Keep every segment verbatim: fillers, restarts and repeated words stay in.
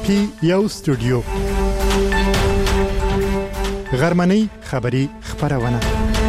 موسیقي یو استودیو غرمنۍ خبری خبرونه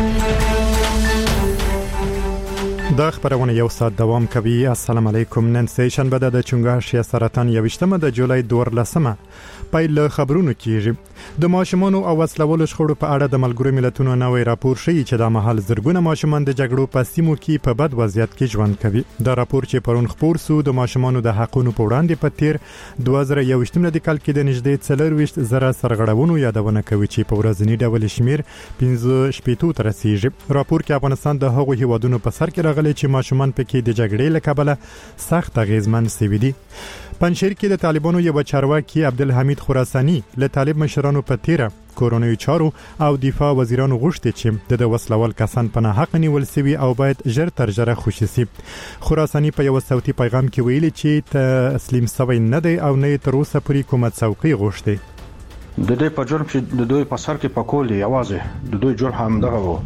دا خبرونه یو ساعت دوام کوي. السلام علیکم. نن سه شنبه د چنګاښ سرطان یوشتمه د جولای دورلسمه پایله خبرونه کیږي. د ماشومانو او وسلوالو شخړو په اړه د ملګرو ملتونو نوې راپور شوی چې د مهال زرګونه ماشومان د جګړو په سیمو کې په بد وضعیت کې ژوند کوي. دا راپور چې پرون خبر سو د ماشومانو د حقونو په وړاندې په تیر دوه زره یوشتمه د کال کې د نږدې څلور ویشت زره سرغړونو یادونه کوي چې په ورځنی ډول شمیر پنځه شپږ ته رسیږي. راپور کې افغانستان د هغو هیوادونو په سر کې راغلی چې ماشومان پکې د جګړې له کبله سخت اغیزمن شوي دي. پنځیر کې د طالبانو یو چارواکي عبدالحمید خراسانی له طالب مشرانو په تیره کورونوي چارو او دفاع وزیرانو غوښتي چې د وسلوال کسان په نه حق نیول شوی او باید ژر تر ژره خوشي شي. خراسانی په یو صوتي پیغام کې ویلي چې تسلیم شوی نه دی او نه تر اوسه پورې کومه څوکۍ غوښتي. د دې په جرم چې د دوی په سر کې پکول دی اوازه د دوی جرم هم دغه وو.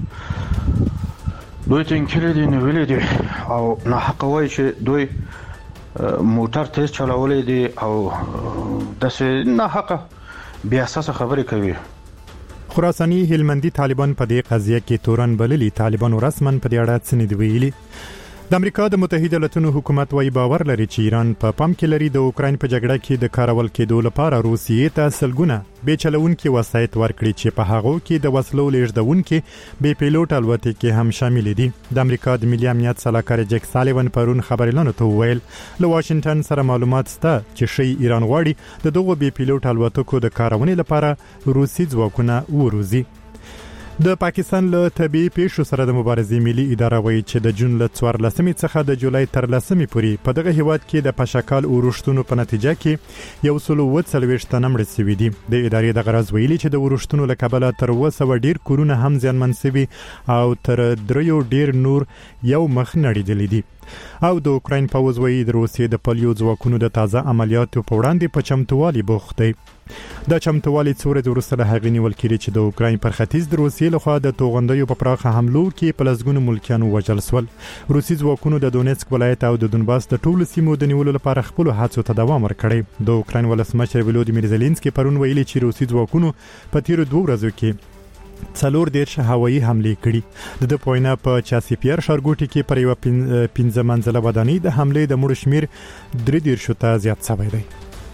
دوی تنکرې دي نه ویلي دي او نه حق وایي چې دوی موټر تیز چلولې دي او داسې نه حق بیا اساس خبرې کوي. خراسانی هلمندي طالبان په دې قضیه کې تورن بللي. طالبان رسمن په دې اړه څه نه دی ویلي. د امریکا د متحده ایالاتونو حکومت وايي باور لري چې ایران په پام کې لري د اوکراین په جګړه کې د کارول کېدو لپاره روسیې ته سلګونه بې چلونکي وسایط ورکړي چې په هغه کې د وسلو لیږدونکي بې پیلوټ الوتکې هم شامل دي. د امریکا د ملي امنیت سلاکار جک سالیوان پرون خبريالانو ته وویل له واشنگټن سره معلومات شته چې شي ایران غواړي د دغه بې پیلوټ الوتکو د کارونې لپاره روسي ځواکونه وروزي. د پاکستان له طبي پیښو سره د مبارزې ملي اداره وایي چې د جون له څوارلسمې څخه د جولای تر لسمې پورې په دغه هیواد کې د پشکال اورښتونو په نتیجه کې یو سل او څلوېښت تنه مړه شوي دي. د ادارې د غرض ویلي چې د اورښتونو له کبله تر اوه سوه ډیر کورونه هم زیانمن شوي او تر دریو ډیر نور یو مخ نړیدلي دي. او د اوکراین پوځ وایي د روسیې د پلیو ځواکونو د تازه عملیاتو په وړاندې په چمتووالي بوخت دی. د چمتووالي څو ورځې وروسته له هغې نیول کېږي چې د اوکراین پر ختیځ د روسیې لخوا د توغندیو په پراخه حملو کې په لسګونو ملکیانو وژل شول. روسي ځواکونو د دونیتسک ولایت او د دونباس د ټولو سیمو د نیولو لپاره خپل هڅو ته دوام ورکړی. د اوکراین ولسمشر ولودیمیر زيلنسکي پرون ویلي چې روسي ځواکونو په تیرو دوه ورځو کې څلور دیرش هوایي حملې کړي. د پوینا په چاسیپیر ښارګوټي کې پر یو پنځه منزله ودانۍ د حملې د مړو شمیر درې دیرشو ته زیات شوی دی.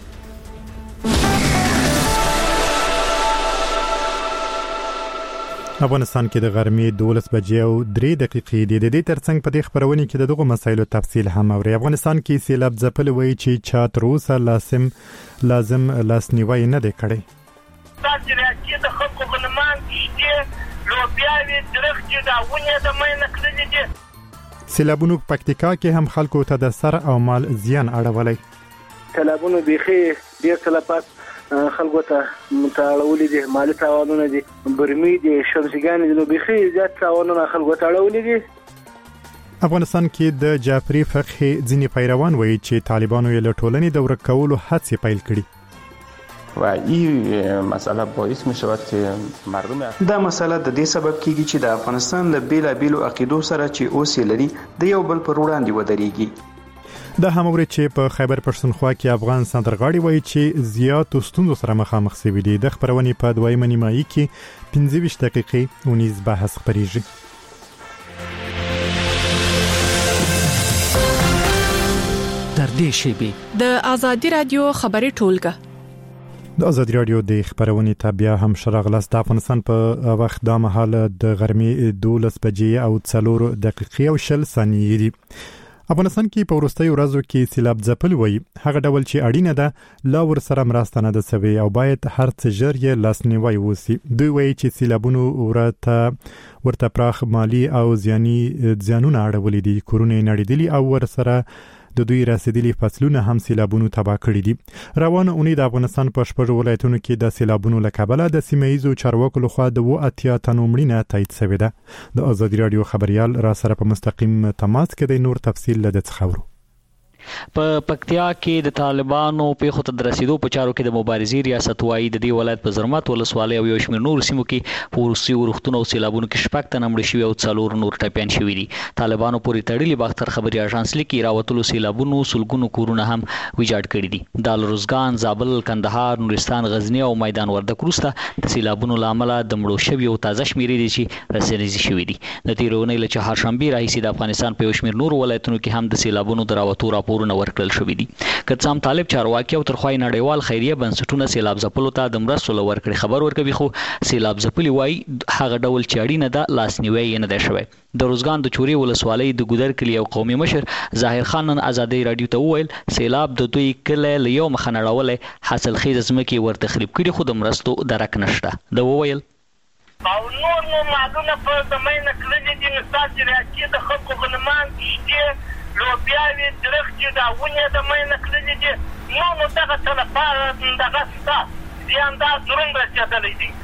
افغانستان کې د غرمې دولس بجې او درې دقیقې دي. د دې ترڅنګ په دې خبرونه کې د دغه مسایلو تفصیل هم اوري. افغانستان کې سیلاب ځپل وایي چې چا تر اوسه لازم لازم لاسنیوي نه دی کړی. تاسو راځي د خلکو غنمان شته لوبیاوي درختي دا ونه د مې نکړلې دي. سیلابونو په پکتیکا کې هم خلکو ته د سر او مال زیان اړولی. سیلابونو بيخي ډیر تلفات خلکو ته متعلقولې دي. مالي تاوانونه دي، برمي دي، شمسګان دي، نو بيخي زیات تاوانونه خلکو ته اړولې دي. افغانستان کې د جعفری فقه ځینې پیروان وایي چې طالبانو یې له ټولنې د ورک کولو هڅې پیل کړي. و این مسئله باعث می شود که مردم دا مسئله د دې سبب کیږي چې د افغانستان له بیلا بیلو عقیدو سره چې اوسې لري د یو بل پر وړاندې ودرېږي. د هموري چې په خیبر پښتونخوا کې افغان سندرغاړي وایي چې زیات ستونزو سره مخامخ شوي دي. د خبرونې په دویمه نیمایي کې پنځه ویشت دقیقې ونیز بحث خبرېږي. در دې شیبه د ازادي رادیو خبري ټولګه د ازادي رادیو د خبرونې تابع هم شرغلس د افغانستان په وخت د مهال د غرمې دولس بجې او څلور دقیقې او شل ثانیې دي. افغانستان کې په وروستیو ورځو کې سیلاب ځپل وایي هغه ډول چې اړینه ده لا ور سره مرسته نه ده سوي او باید هر څه ژر یې لاسنیوي وسی. دوی وایي چې سیلابونو ورته ورته پراخ مالی او ځاني ځانونه اړولې دي. کورونه نړیدلي او ور سره د دوی رسیدلي فصلونه هم سیلابونو تباه کړي دي. روانه اونۍ د افغانستان په شپږ ولایتونو کې د سیلابونو له کبله د سیمه‌ایزو چارواکو لخوا د اوه اتیا تنو مړینه تایید شوې ده. د ازادي رادیو خبريال را سره په مستقیم تماس کې د نور تفصیل لده څخه ورو. په پکتیا کې د طالبانو په خو ته رسیدو په چارو کې د مبارزې ریاست وایي د دې ولایت په زرمت ولسوالۍ او یو شمېر نور سیمو کې په روسي ورختونو او سیلابونو کې شپږ تنه مړه شوي او څلور نور ټپیان شوي دي. طالبانو پورې تړلي باختر خبري اژانس لیکي راوتلو سیلابونو سلګونو کورونه هم ویجاړ کړي دي. د روزګان، زابل، کندهار، نورستان، غزنی او میدان وردګ وروسته د سیلابونو لامل د مړو شوي او تازه شمیرې دي چې رسنیز شوي دي. د تیرونې له چهارشنبه راهیسې د افغانستان په یو شمېر نور ولایتونو کې هم د سیلابونو د راوتو راپورونه ورکړل شوي دي. که څه هم طالب چارواکي او ترخوای نړیوال خیریه بنسټونه سیلاب ځپلو ته د مرستو لورکړي خبر ورکوي، خو سیلاب ځپلي وایي هغه ډول چې اړینه ده لاسنیوی یې نه دی شوی. د روزګان د چوري ولسوالۍ د ګودر کلی او قومي مشر ظاهر خان نن ازادي رادیو ته وویل سیلاب د دوی کله له یو مخ نه راولې حاصل خیز ځمکې ور تخریب کړي، خو د مرستو درک نشته. د وویل او نور نو معلومه په زمینه کړلې دي نو تاسو راځي د خلکو غنمان شته لوبیاوي درختي دا ونه د مینه کړلې دي نو نو دغه څه لپاره دغه څه ځان دا ضروري راځي دي.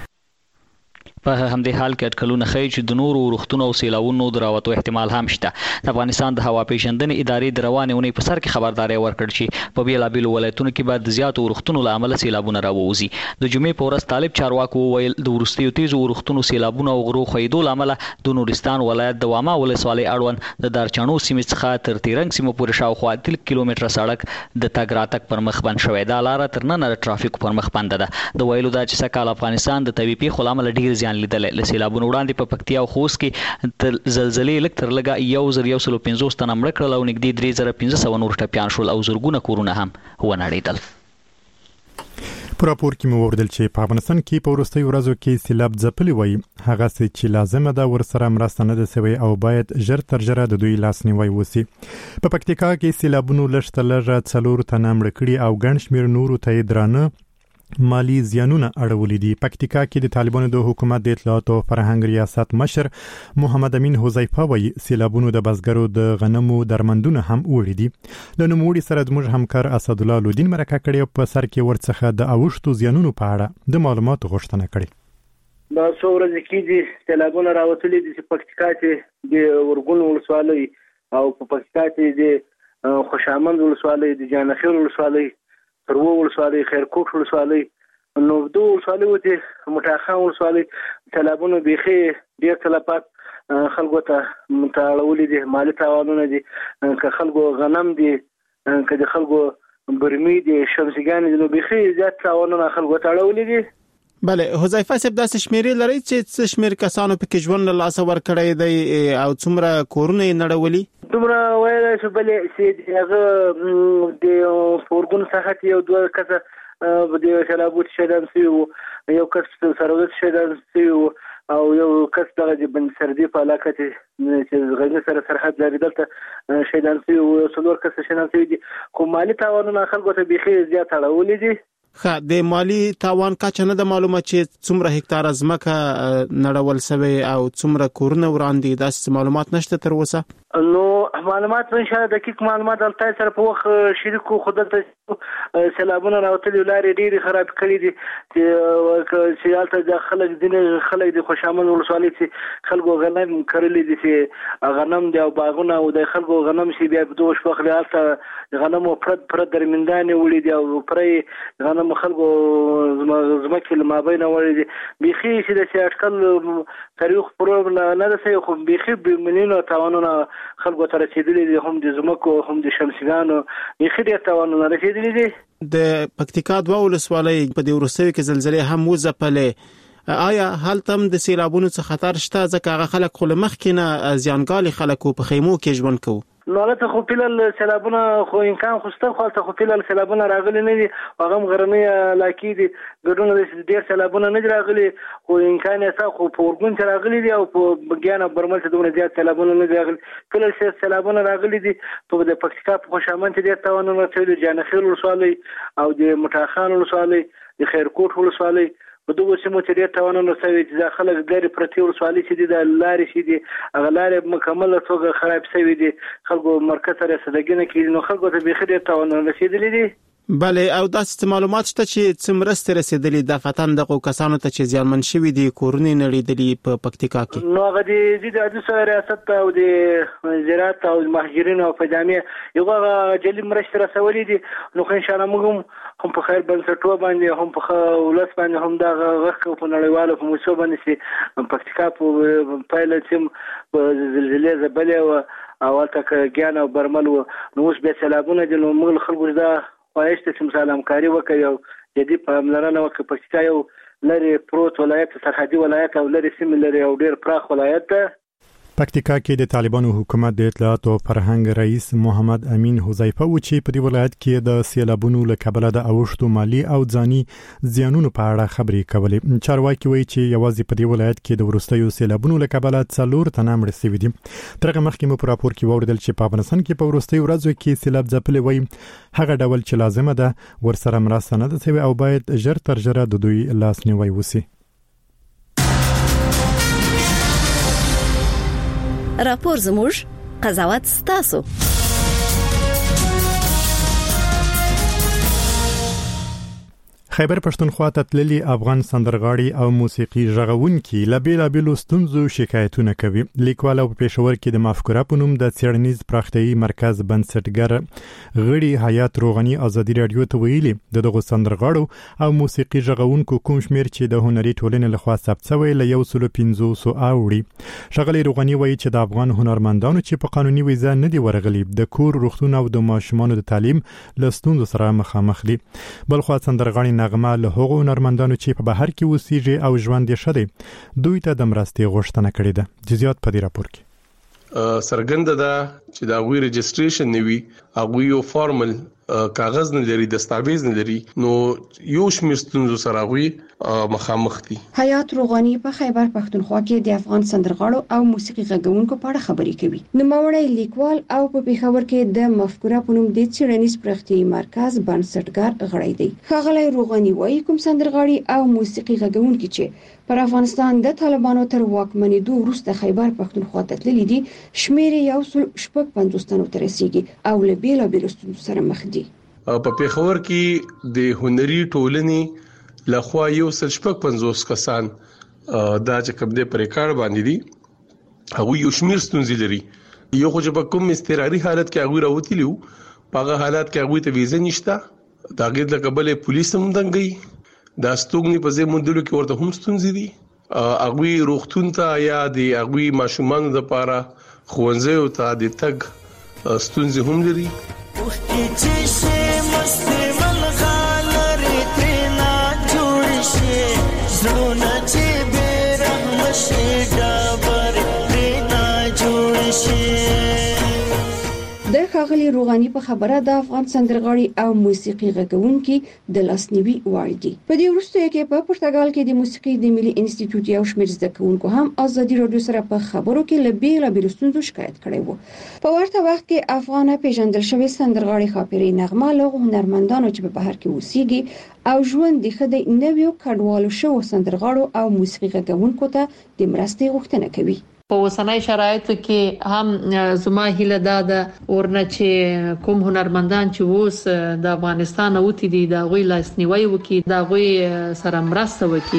په همدې حال کې اټکلونه ښیي چې د نورو ورختونو او سیلاوونو د راوتو احتمال هم شته. د افغانستان د هوا پیژندنې ادارې د روانې اونۍ په سر کې خبرداری ورکړ چې په بیلابیلو ولایتونو کې به د زیاتو ورختونو له امله سیلابونه راووځي. د جمعې په ورځ طالب چارواکو وویل د وروستیو تیزو ورختونو سیلابونو او غرو ښویېدو له امله د نورستان ولایت د واما ولسوالۍ اړوند د دارچانو سیمې څخه تر تیرنګ سیمه پورې شاوخوا تل کیلومتره سړک د تګ راتګ پر مخ بند شوی. دا لاره تر ننه د ټرافیک پر مخ بنده ده. د ویلو دا چې سکهال افغانستان د طبیعي پیښو له امله ډیر زیان لیدلی. له سیلابونو وړاندې په پکتیا او خوست کې تر زلزلې لږ تر لږه یو زر یو سل پنځوس تنه مړه کړل او نږدې درې زره پنځه سوه نور ټپیان شول او زرګونه کورونه هم ونړېدل. په راپور کې مو وردل چې په افغانستان کې په وروستیو ورځو کې سیلاب ځپلي وایي هغه څه چې لازمه ده ورسره مرسته نه ده سوې او باید ژر تر ژره د دوی لاسنیوی وشي. په پکتیکا کې سیلابونو لږ تر لږه څلور تنه مړه کړي او ګڼ شمېر نورو ته یې درانه مالی زیانونه اړولي دي. پکتیکا کې د طالبانو د حکومت د اطلاعات او فرهنګ ریاست مشر محمد امین حذیفه وایي سیلابونو د بزګرو د غنمو درمندونه هم وړي دي. د نوموړي سره زموږ همکار اسد الله لودین مرکه کړې په سر کې ورڅخه د اوښتو زیانونو په اړه د معلوماتو غوښتنه کړې. دا څو ورځې کې دي سیلابونه راوتلي دي چې پکتیکا کې د ورغون ولسوالۍ او په پکتیکا کې د خوشامند ولسوالۍ د جانخیل ولسوالۍ پرو ولسوالۍ خیرکوټ ولسوالۍ نو دوه ولسوالۍ وته مټاخان ولسوالۍ سیلابونو بيخي ډېر تلفات خلکو ته متعلق دي، مالی تاوانونه دي، که خلکو غنم دي، که د خلکو برمي دي، شمسيګان دي، نو بيخي زیات تاوانونه خلکو ته اړولې دي. بله حذیفه صاحب داسې شمیرې لري چې څه شمیر کسانو په کې ژوند له لاسه ورکړی دی او څومره کورونه یې نړولي؟ دومره ویلی شو بلې چې هغه د فورګون څخه یو دوه کسه د سیلابونو شهیدان شوي وو، یو کس سرودت شهیدان شوي وو او یو کس دغه د بند سردي په علاقه چې غزني سره سرحد لري دلته شهیدان شوي وو، څلور کس شهیدان شوي دي. خو مالي تاوانونه خلکو ته بیخي زیات اړولي دي. ښه د مالی تاوان کچه نه د معلومه چې څومره هکتار ځمکه نړول شوی او څومره کورونه وړاندې داسې معلومات نشته تر اوسه؟ نو معلومات ان شاء الله دقیق معلومات دلته سره په وخت شریکو خودته سیلابونه راوتلي لارې ډېری خراب کړي دي چې سیالته د خلک دین خلک د خوشامن ولسوالۍ چې خلکو غنم کړلي دي چې غنم دی او باغونه او د خلکو غنم شي بیا په دوه شپه خلالته غنم پرد پرد درمندانه ولې دی او پرې غنم خلکو زمکه لمابین وړي دي. بيخي چې د سیاټکل تاریخ پرو نه ده سي خو بيخي بمليونو تاوانونه خلکو ته رسیدلي دي، هم د زمکو هم د شمسيګانو بيخي ډېر تاوانونه رسیدلي دي. د پکتیکا دوه ولسوالۍ په دې وروستیو کې زلزلې هم وځپلې، آیا هلته هم د سیلابونو څخه خطر شته ځکه هغه خلک خو له مخکې نه زیانګالي خلکو په خیمو کې ژوند کوي؟ نو هلته خو پیلل سیلابونه خو امکان خو شته، خو هلته خو پیلل سیلابونه راغلي نه دي، هغه هم غرنۍ علاقې دي، ګډونه ډېر سیلابونه نه دي راغلي، خو امکان یې شته خو په اورګون چې راغلي دي او په بګیان او برمل چې دومره زیات سیلابونه نه دي راغلي. پیلل سیلابونه راغلي دي په د پکتیکا په خوشامند کې ډېر تاوانونه شوي دي، جانخیل ولسوالۍ او د مټاخان ولسوالۍ د خیرکوټ ولسوالۍ په دغه سیمو چې ډېر تاوانونه شوي دي. د خلک لرې پرتې ولسوالۍ چې دي د لارې چې دي هغه لارې مکمله توګه خراب شوي دي، خلکو مرکز سره رسیدګي نه کېږي، نو خلکو ته بیخي ډېر تاوانونه رسېدلي دي. بله او داسې معلومات شته چې څمرسته رسیدلې د فتن دغه کسانو ته چې ځانمن شوي دي کورونه نړیدلې په پکتیکا کې؟ نو هغه د د عدالت ریاست او د زراعت او مهاجرین او فجامع یو جلي مرشد رسولې دي. نو ان شاء الله موږ هم په خیر بنسټو باندې هم په ولس باندې هم دا غوښه په نړیوالو په موسسو باندې چې پکتیکا په پایله چې زلزلې زبلې او البته ګیان او برمل نو اوس به سیلابونه دي. نو موږ خلکو دا وایسته چې مثال همکاري وکړي او جدي پاملرنه وکړي. پکتیکا یو لري پروت ولایت سرحدي ولایت او لري سیمه لري او ډیر پراخ ولایت ده. پکتیکا کې د طالبانو حکومت د اطلاعات او فرهنګ رئیس محمد امین حذیفه و چې په دې ولایت کې د سیلابونو له کبله د اوښتو مالی او ځاني زیانونو په اړه خبرې کولې. چارواکي وایي چې یوازې په دې ولایت کې د وروستیو سیلابونو له کبله څلور تنه مړه شوي دي. ترغه مخکې مو په راپور کې وویل چې په افغانستان کې په وروستیو ورځو کې سیلاب ځپلې وایي هغه ډول چې لازمه ده ورسره مرسته نه ده شوې او باید ژر تر ژره د دوی لاسنیوی وشي. راپور زموږ قضاوت ستاسو. خیبر پښتونخوا ته تللي افغان سندرغاړي او موسیقي ژغونکي له بیلابېلو ستونزو شکایتونه کوي. لیکوال او پېښور کې د مفکوره په نوم د څېړنیز پراختیایي مرکز بنسټګر غړي حیات روغني ازادي رادیو ته ویلي د دغو سندرغاړو او موسیقي ژغونکو کوم شمېر چې د هنري ټولنې لخوا ثبت شوی له یو سل پنځوس اوړي. ښاغلي روغني وایي چې د افغان هنرمندانو چې په قانوني ویزه نه دي ورغلي د کور روغتون او د ماشومانو د تعلیم له ستونزو سره مخامخ دي. بلخوا سندرغاړي نغمه له هغو هنرمندانو چې په بهر کې اوسېږي او ژوند یې ښه دی دوی ته د مرستې غوښتنه کړې ده. جزئیات په دې راپور کې څرګنده ده چې دا غوي رجسټریشن نیوي هغه یو فارمل کاغذ نه لري دستاویز نه لري نو یو شمېر ستونزو سره غوي مخامخ دي. حیات روغني په خیبر پښتونخوا کې د افغان سندرغاړو او موسیقي غږونکو په اړه خبرې کوي. نوموړی لیکوال او په پېښور کې د مفکوره په نوم د څېړنیز پراختیایي مرکز بنسټګر غړی دی. ښاغلی روغني وایي کوم سندرغاړي او موسیقي غږونکي چې پر افغانستان د طالبانو تر واکمنېدو وروسته خیبر پښتونخوا ته تللي دي شمېر یو سل شپږ پنځوس تنو ته رسیږي او له بېلابېلو ستونزو سره مخ دي. په پېښور کې د هنري ټولنې لخوا یو سل شپږ پنځوس کسان دا چې کوم دې پر ریکارډ باندې دي هغه یو شمېر ستونزې لري. یو خو چې په کوم استقراري حالت کې هغه راوتلیو په هغه حالت کې هغه ته ویزه نشته دا غیر د قبل پولیس هم دنګي دا ستوګنی په ځای مندلو کې ورته هم ستونزې دي. هغه روغتون ته یا د هغه ماشومان د لپاره خوندزیو ته د تګ ستونزې هم لري. د ښاغلي روغاني په خبره د افغان سندرغاړي او موسیقي غږونکي د لاسنیوي وړ دي. په دې وروستیو کې په پرتګال کې د موسیقي د ملي انسټیټیوټ یو شمېر زده کوونکو هم ازادي رادیو سره په خبرو کې له بېلابېلو ستونزو شکایت کړی وو. په ورته وخت کې افغانه پیژندل شوې سندرغاړي خاپیري نغمه له هنرمندانو چې په بهر کې اوسېږي او ژوند د خدای نویو کډوالو شو سندرغاړو او موسیقي غږونکو ته د مرستې غوښتنه کوي. په اوسنۍ شرایطو کې هم زما هیله ده د ورنه چې کوم هنرمندان چې اوس د افغانستان اوتی دي د غوي لاسنیوي وکي د غوي سره مرسته وکي.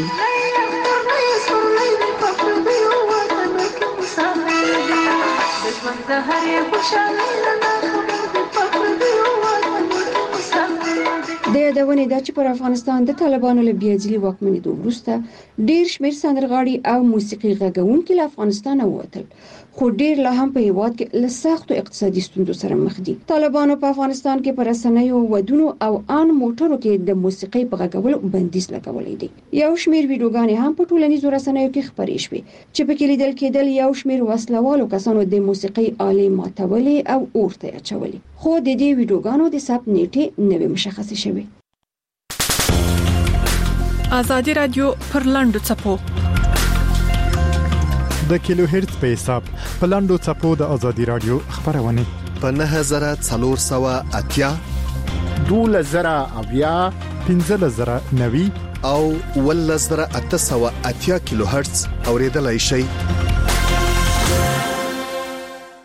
د یادونې ده چې پر افغانستان د طالبانو له بیاځلي واکمنېدو وروسته ډېر شمېر سندرغاړي او موسیقي غږونکي له افغانستانه ووتل خو ډېر لا هم په هېواد کې له سختو اقتصادي ستونزو سره مخ دي. طالبانو په افغانستان کې پر رسنیو ودونو او ان موټرو کې د موسیقي په غږولو بندیز لګولې دي. یو شمېر ویډیوګانې هم په ټولنیزو رسنیو کې خپرې شوې چې پکې لیدل کېدل یو شمېر وسلوالو کسانو د موسیقي آلې ماتولې او اورته اچولې خو د دې ویډیوګانو د ثبت نیټه نه مشخصه شوې. آزادی رادیو پر لاندو چپو د کیلو هرتز په حساب په لاندو چپو د آزادی رادیو خبرونه په نه هزار څلور سوه اتیا دوله زره اویا پنځه زره نوي او ول زره اته سوه اتیا کیلو هرتز اوریدلای شي.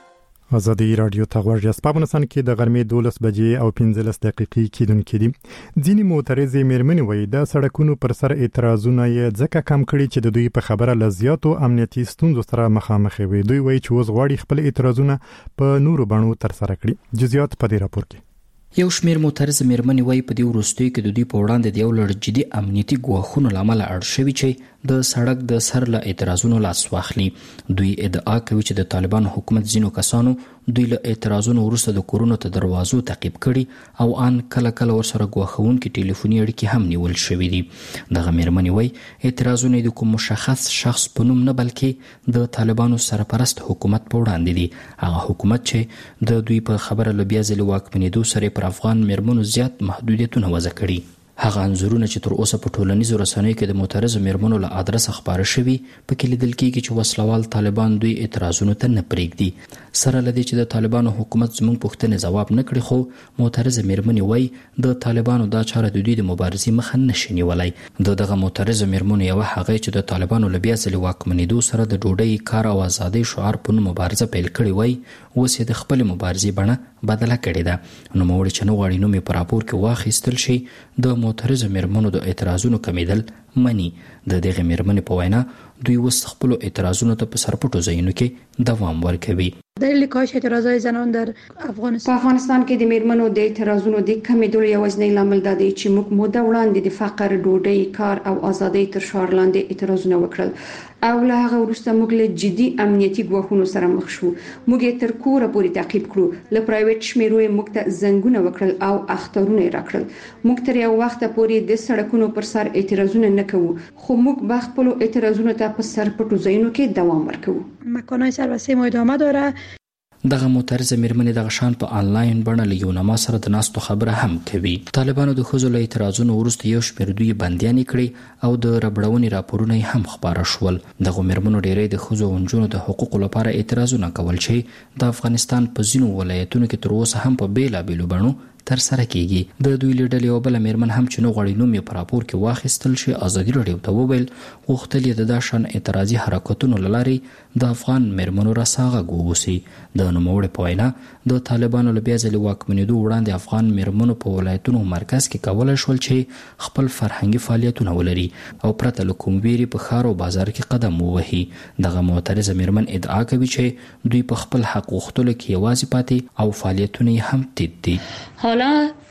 آزادی رادیو تغورج اسپابنسان کې د غرمې دولس بجې او پنځلس دقیقې کېدونکې دي. ځینې معترضې مېرمنې وایي د سړکونو پر سر اعتراضونه یې ځکه کم کړي چې د دوی په خبره له زیاتو امنیتي ستونزو سره مخامخ وي. دوی وایي چې اوس غواړي خپل اعتراضونه په نورو بڼو ترسره کړي. جزئیات په دې راپور کې. یو شمیر معترض مېرمنې وایي په دې وروستیو کې د دوی په وړاندې د یو لړ جدي امنیتي ګواښونو له امله اړ شوي چې د سړک د سر له اعتراضونو لاس واخلي. دوی ادعا کوي چې د طالبانو حکومت ځینو کسانو دوی له اعتراضونو وروسته د کورونو ته دروازو تعقیب کړي او ان کله کله ورسره ګواښونکي ټلیفوني اړیکې هم نیول شوي دي. دغه مېرمنې وایي اعتراضونه د کوم مشخص شخص په نوم نه بلکې د طالبانو سرپرست حکومت په وړاندې دي. هغه حکومت چې د دوی په خبره له بیا ځلې واکمنېدو سره پر افغان مېرمنو زیات محدودیتونه وضع کړي. هغه انځورونه چې تر اوسه په ټولنیزو رسنیو کې د معترض مېرمنو له ادرسه خبره شوي پکې لیدل کېږي چې وسلوال طالبان دوی اعتراضونو ته نه پرېږدي. سره له دې چې د طالبانو حکومت زموږ پوښتنې ځواب نه کړي، خو معترض مېرمنې وایي د طالبانو دا چاره د دوی د مبارزې مخه نشي نیولی. د دغه معترض مېرمنو یوه هغه چې د طالبانو له بیا ځلې واکمنېدو سره د ډوډۍ، کار او ازادۍ شعار په نوم مبارزه پیل کړې وایي اوس یې د خپلې مبارزې بڼه بدله کړې ده. نوموړې چې نه غواړي نوم یې په راپور کې واخیستل شي د معترض مېرمنو د اعتراضونو کمیدل مني. د دغه مېرمنې په وینا دوی اوس خپل اعتراضونو ته په سرپټو ځایونو کې دوام ورکوي. دلیل کاهش اعتراضهای زنان در افغانستان په افغانستان کې د مېرمنو د اعتراضونو د کمیدلو یوازینی لامل دا دی چې موږ موده وړاندې د فقر، ډوډۍ، کار او ازادۍ تر شعار لاندې اعتراضونه وکړل او له هغه وروسته موږ له جدي امنیتي ګواښونو سره مخ شو. موږ یې تر کوره پورې تعقیب کړو، له پرایویټ شمیرو یې موږ ته زنګونه وکړل او اخترونه یې راکړل. موږ تر یو وخت پورې د سړکونو پر سر اعتراضونه نه کوو، خو موږ به خپل اعتراضونو ته په سرپټو ځایونو کې دوام ورکوو. مکانهای سربسته ما ادامه داره. دغه معترضه مېرمنې دغه شان په آنلاین بڼه له یونما سره د ناستو خبره هم کوي. طالبانو د ښځو له اعتراضونو وروسته یو شمېر دوی بندیانې کړي او د ربړونې راپورونه یې هم خپاره شول. دغه مېرمنو ډېری د ښځو او نجونو د حقوقو لپاره اعتراضونه کول چې د افغانستان په ځینو ولایتونو کې تر اوسه هم په بېلابېلو بڼو تر سره کیږي. د دوی لیډل یو بل مېرمن هم چې نو غړي نوم یې په راپور کې واخیستل شي ازادي راډیو ته وویل غوښتل یې د داشان اعتراضي حرکتونو لارې د افغان مېرمنو راساغه ووسی. د نوموړي په وینا د طالبانو له بیا ځلې واکمنېدو وړاندې افغان مېرمنو په ولایتونو مرکز کې کولای شول چې خپل فرهنګي فعالیتونه ولري او پرته له کوم ویرې په ښار او بازار کې قدم ووهي. دغه معترضه مېرمن ادعا کوي چې دوی په خپل حق غوښتلو کې یوازې پاتې او فعالیتونه یې هم تید دي. حالا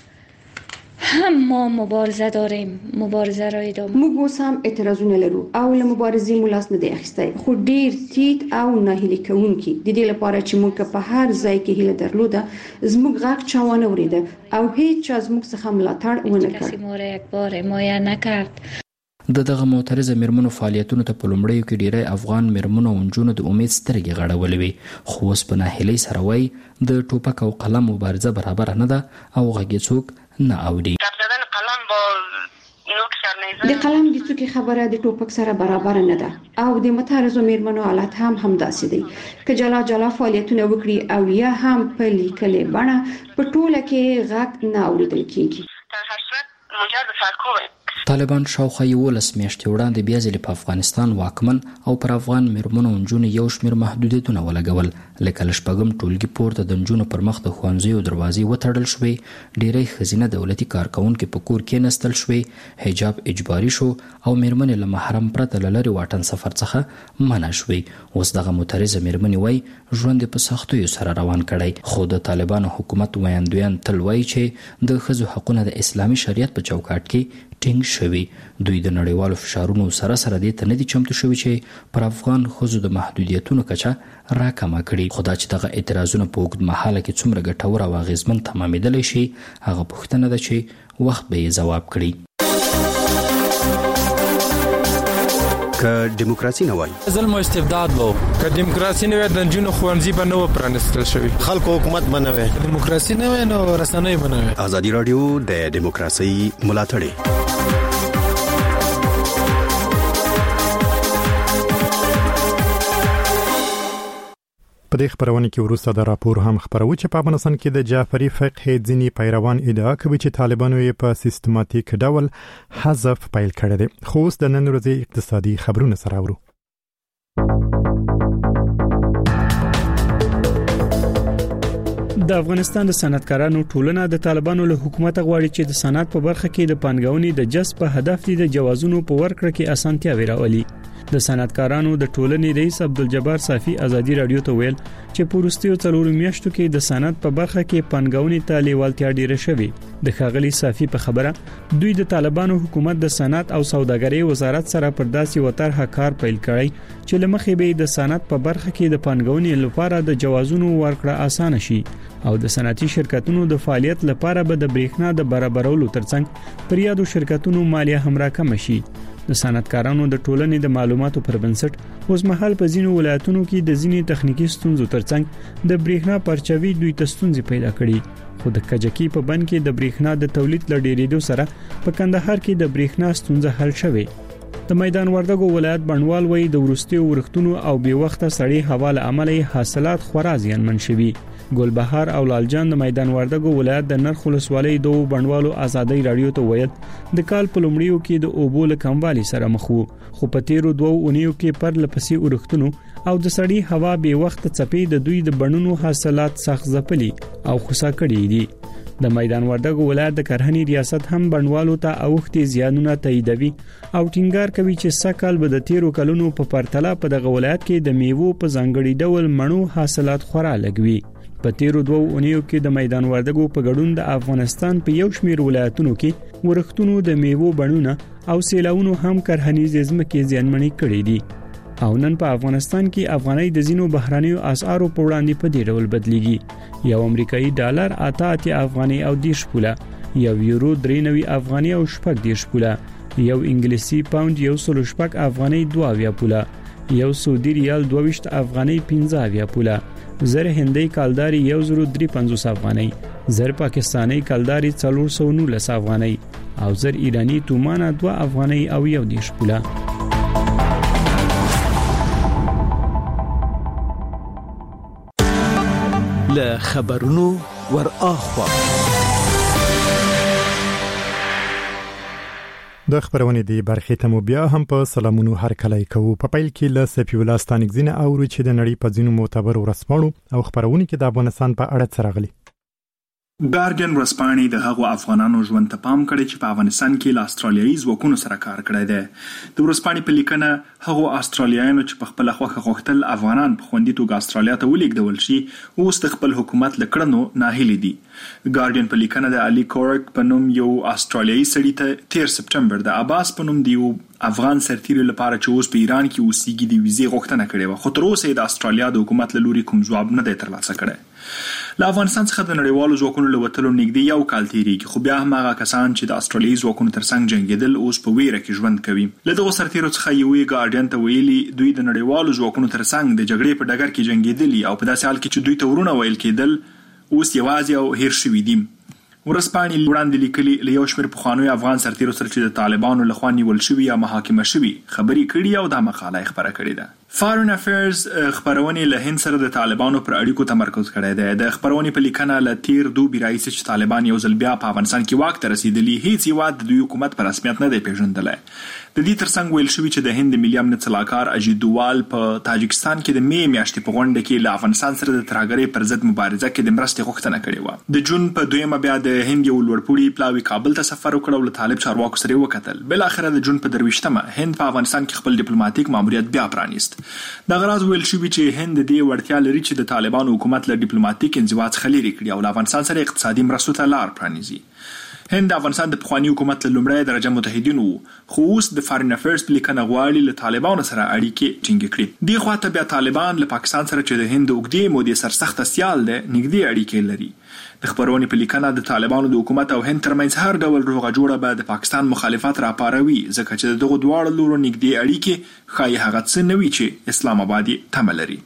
هم ما مبارزه داریم، مبارزه را ادامه. موږ اوس هم اعتراضونه لرو او له مبارزې مو لاس نه دی اخیستی، خو ډیر تیت او ناهیلي کوونکي د دې لپاره چې موږ په هر ځای کې هیله درلوده زموږ غږ چا ونه اورېده او هیڅ چا زموږ څخه ملاتړ ونه کړ. کسی ما را یک بار حمایه نکرد. د دغه معترضه مېرمنو فعالیتونو ته په لومړیو کې ډیری افغان مېرمنو او نجونو د امید سترګې غړولې وي، خو اوس په ناهیلۍ سره وایي د ټوپک او قلم مبارزه برابره نه ده او غږ یې څوک نه اوري. د قلم د څوکۍ خبره د ټوپک سره برابر نه ده او د متحرزو مېرمنو حالت هم همداسې دی که جلا جلا فعالیتونه وکړي او یا هم په لیکلې بڼه په ټوله کې غږ نه اورېدل کیږي. در هر صورت مجرد سرکوب طالبان شاوخوا یولس میاشتې وړاندې بیا ځلې په افغانستان واکمن او پر افغان مېرمنو او نجونو یو شمېر محدودیتونه ولګول. لکه له شپږم ټولګي پورته د نجونو پر مخ د ښوونځیو دروازې وتړل شوې، ډېری ښځینه دولتي کارکوونکي په کور کېنستل شوې، حجاب اجباري شو او مېرمنې له محرم پرته له لرې واټن سفر څخه منع شوې. اوس دغه معترضه مېرمنې وایي ژوند یې په سختیو سره روان کړی، خو د طالبانو حکومت ویاندویان تل وایي چې د ښځو حقونه د اسلامي شریعت په چوکاټ کې ټینګ شوي. دوی د نړیوالو فشارونو سره سره دې ته نه دي چمتو شوي چې پر افغان ښځو د محدودیتونو کچه راکمه کړي. خو دا چې دغه اعتراضونه په اوږد مهاله کې څومره ګټور او اغېزمن تمامېدلی شي هغه پوښتنه ده چې وخت به یې ځواب کړي. که دیموکراسي نه وای ظلم او استبداد وو، که دیموکراسي نه وای د نجونو ښوونځي به نه و پرانیستل شوي، خلکو حکومت به نه وای، دیموکراسي نه وای نو رسنۍ به نه وای. ازادي رادیو د دیموکراسي ملاتړ په دې خبرونه کې وروسته د راپور هم خبرو چې په افغانستان کې د جعفری فقه ځینی پیروان ادعا کوي چې طالبانو یې په سیستماتیک ډول حذف پیل کړی دی. خو اوس د نن ورځې اقتصادي خبرونه سره ورو. د افغانستان د صنعتکارانو ټولنه د طالبانو له حکومت غواړي چې د صنعت په برخه کې د پانګونې د جذب په هدف دي د جوازونو په ورکړه کې اسانتیا وراولي. د صنعتکارانو د ټولنې رئیس عبدالجبار صافي ازادي رادیو ته ویل چې په وروستیو څلورو میاشتو کې د صنعت په برخه کې پانګونې ته لیوالتیا ډیره شوې. د ښاغلي صافي په خبره دوی د طالبانو حکومت د صنعت او سوداګرۍ وزارت سره پر داسې وطرحه کار پیل کړی چې لمخې به د صنعت په برخه کې د پانګونې لپاره د جوازونو ورکړه اسانه شي او د صنعتي شرکتونو د فعالیت لپاره به د بریښنا د برابرولو ترڅنګ پر یادو شرکتونو مالیه هم راکم شي. د صنعتکارانو د ټولنې د معلوماتو پر بنسټ اوس مهال په ځینو ولایتونو کې د ځینې تخنیکی ستونزو ترڅنګ د بریښنا پرچاوي دوی ته ستونزې پیدا کړي. خو د کجکی په بند کې د بریښنا د تولید لډیریدو سره په کندهار کې د بریښنا ستونزه حل شوه. د میدان وردګو ولایت بڼوال وایي د ورستي ورختونو او بي وخته سړې هوا له امله حاصلات خورا زیانمن شوي. ګلبهار او لالجان د میدان وردګو ولایت د نرخ ولسوالۍ دوه بڼوالو ازادي رادیو ته ویل د کال په لومړیو کې د اوبو له کموالي سره مخ وو، خو په تیرو دوه اونیو کې پر لپسې ورختونو او د سړې هوا بي وخت څپې د دوی د بڼونو حاصلات سخت ځپلي او خوسا کړي دي. د میدان وردګو ولایت د کرهنی ریاست هم بڼوالو ته اوختي زیانونه تاییدوي او ټینګار کوي چې سکهال به د تیرو کلونو په پرتله په دغه ولایت کې د میوو په ځانګړي ډول مڼو حاصلات خورا لګوي. په تیرو دوه اونیو کې د میدان وردګو په ګډون د افغانستان په یو شمیر ولایتونو کې ورختونو د میوو بڼونه او سیلاونو هم کرهنیز ځمکې زیانمنې کړې دي. او نن په افغانستان کې افغانۍ د زینو بهرانیو اسعارو په وړاندې په دې ډول بدلیږي. یو امریکایي ډالر اته اتیا افغاني او دیش پوله، یو یورو درې نوي افغاني او شپږ دیش پوله، یو انګلیسي پاوند یو سل شپږ افغاني دوه اویا پوله، یو سعودي ریال دوه ویشت افغاني پنځه اویا پوله، زر هندۍ کالداري یو زر درې پنځوس افغاني، زر پاکستاني کالداري څلور سوه نولس افغاني او زر ایرانی تومانه دوه افغاني او یو دیش پوله. له خبرونو ور اخوا د خبرونه دی برخه ته مو بیا هم په سلامونو هر کله کوو. په پیل کې له سپی ولا ستانګزینه او چې د نړۍ په ځینو معتبر ورسپاړو او خبرونه کې د افغانستان په اړه څرغلي. ګارډین ورسپانې د هغو افغانانو ژوند ته پام کړی چې په افغانستان کې له استرالیایي ځواکونو سره کار کړی دی. د ورسپانې په لیکنه هغو استرالیایانو چې په خپل خوخه غوښتل افغانان په خوندي توګه استرالیا ته ولیږدول شي اوس د خپل حکومت لکړنو ناهیلي دي. ګارډین په لیکنه د علي کورک په نوم یو استرالیایي سړي ته تیر سپټمبر د عباس په نوم دی یو افغان سرتیري لپاره چې اوس په ایران کې اوسېږي د ویزې غوښتنه کړې و، خو تر اوسه د استرالیا د حکومت له لوري کوم ځواب نه دی ترلاسه کړی. له افغانستان څخه د نړیوالو ځواکونو له وتلو نږدې یو کال تیریږي، خو بیا هم هغه کسان چې د استرالیایي ځواکونو ترڅنګ جنګېدل اوس په ویره کې ژوند کوي. له دغو سرتیرو څخه یوې ګارډین ته ویلي دوی د نړیوالو ځواکونو ترڅنګ د جګړې په ډګر کې جنګېدلي او په داسې حال کې چې دوی ته ورونه ویل کېدل اوس یوازې او هیر شوي دي. ورسپانې وړاندې لیکلي له یو شمېر پخوانیو افغان سرتیرو سره چې د طالبانو لخوا نیول شوي یا محاکمه شوي خبرې کړي او دا مقاله یې خپره کړې ده. فارن افیرز خبرونې له هند سره د طالبانو پر اړیکو تمرکز کړی دی. د خبرونې په لیکنه له تیر دوبي راهیسې چې طالبان یو ځل بیا په افغانستان کې واک ته رسېدلي هیڅ هیواد د دوی حکومت په رسمیت نه دی پیژندلی. د دې ترڅنګ ویل شوي چې د هند ملي امنیت سلاکار اجیت دووال په تاجکستان کې د می میاشتې په غونډه کې له افغانستان سره د ترهګرۍ پر ضد مبارزه کې د مرستې غوښتنه کړې وه. د جون په دویمه بیا د هند یو لوړپوړي پلاوي کابل ته سفر وکړ او له طالب چارواکو سره وکتل. بالاخره د جون په درویشتمه هند په افغانستان کې خپل ډیپلوماټیک ماموریت بیا پرانیست. دغه راز ویل شوي چې هند د دې وړتیا لري چې د طالبانو حکومت له ډیپلوماټیک انزوا څخه لرې کړي او له افغانستان سره اقتصادي مرستو ته لار پرانیزي. هند افغانستان د پخواني حکومت له لومړۍ درجه متحدین وو، خو اوس د فارن افیرز په لیکنه غواړي له طالبانو سره اړیکې ټینګې کړي. دې خواته بیا طالبان له پاکستان سره چې د هند د اوږدې مودې سرسخته سیال دی نږدې اړیکې لري. د خبرونې په لیکنه د طالبانو د حکومت او هند ترمنځ هر ډول روغه جوړه به د پاکستان مخالفت راپاروي، ځکه چې دغه دواړو لورو نږدې اړیکې ښایي هغه څه نه وي چې اسلام آباد یې تمه لري.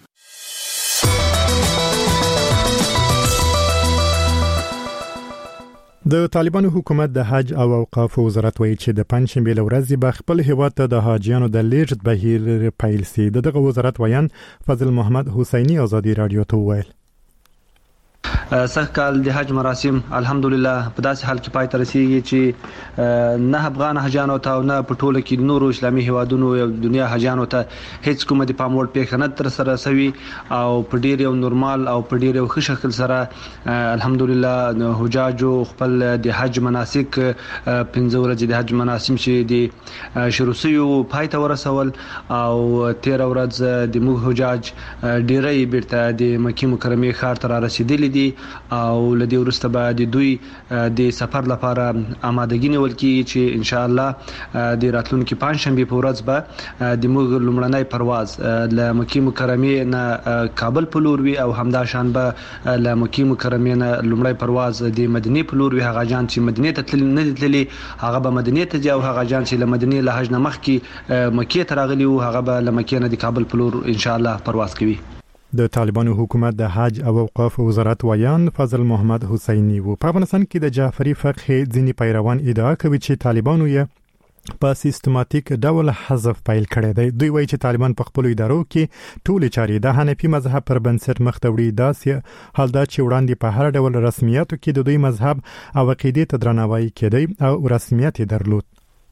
د طالبانو حکومت د حج او اوقاف وزارت وایي چې د پنځشنبه ورځ به خپل هیواد ته د حاجیانو د لیږد بهیر پیل سي. دغه وزارت ویان فضل محمد حسینی ازادي رادیو ته وویل سږ کال د حج مراسم الحمدلله په داسې حال کې پای ته رسیږي چې نه افغان حاجانو ته او نه په ټوله کې نورو اسلامي هیوادونو او دنیا حاجانو ته هیڅ کومه د پام وړ پیښه نه تر سره شوی او په ډیر یو نورمال او په ډیر یو ښه شکل سره الحمدلله حجاجو خپل د حج مناسک پنځه ورځې د حج مراسم چې د شروع شوی پای ته ورسول او تیر ورځ د موږ حجاج ډیرې بیرته د مکه مکرمه ښار ته رسیدلي دي او لدی ورسته بعد دوی د سفر لپاره آمادګي نیول کی چې ان شاء الله د راتلونکي پنځشنبه په ورځ به د موږ لومړنی پرواز ل مکه مکرمه نه کابل په لور وي او همدا شان به ل مکه مکرمه نه لومړی پرواز د مدینه په لور وي. هغه جان چې مدینه ته تللی نه تللی هغه به مدینه ته ځي او هغه جان چې ل مدینه له حج نه مخکې مکه ته راغلی او هغه به ل مکه نه د کابل په لور ان شاء الله پرواز کوي. د طالبانو حکومت د حج او اوقاف وزارت ویان فضل محمد حسینی و په افغانستان کې د جعفری فقه ځینی پیروان ادعا کوي چې طالبانو یې په سیستماتیک ډول حذف پیل کړی دی. دوی وایي چې طالبان په خپل ادارو کې ټول چارې د حنفي مذهب پر بنسټ مخ ته وړي. داسې حال دا چې وړاندې په هر ډول رسمیاتو کې د دوی مذهب او عقیدې ته درناوی کېدی او رسمیت درلود.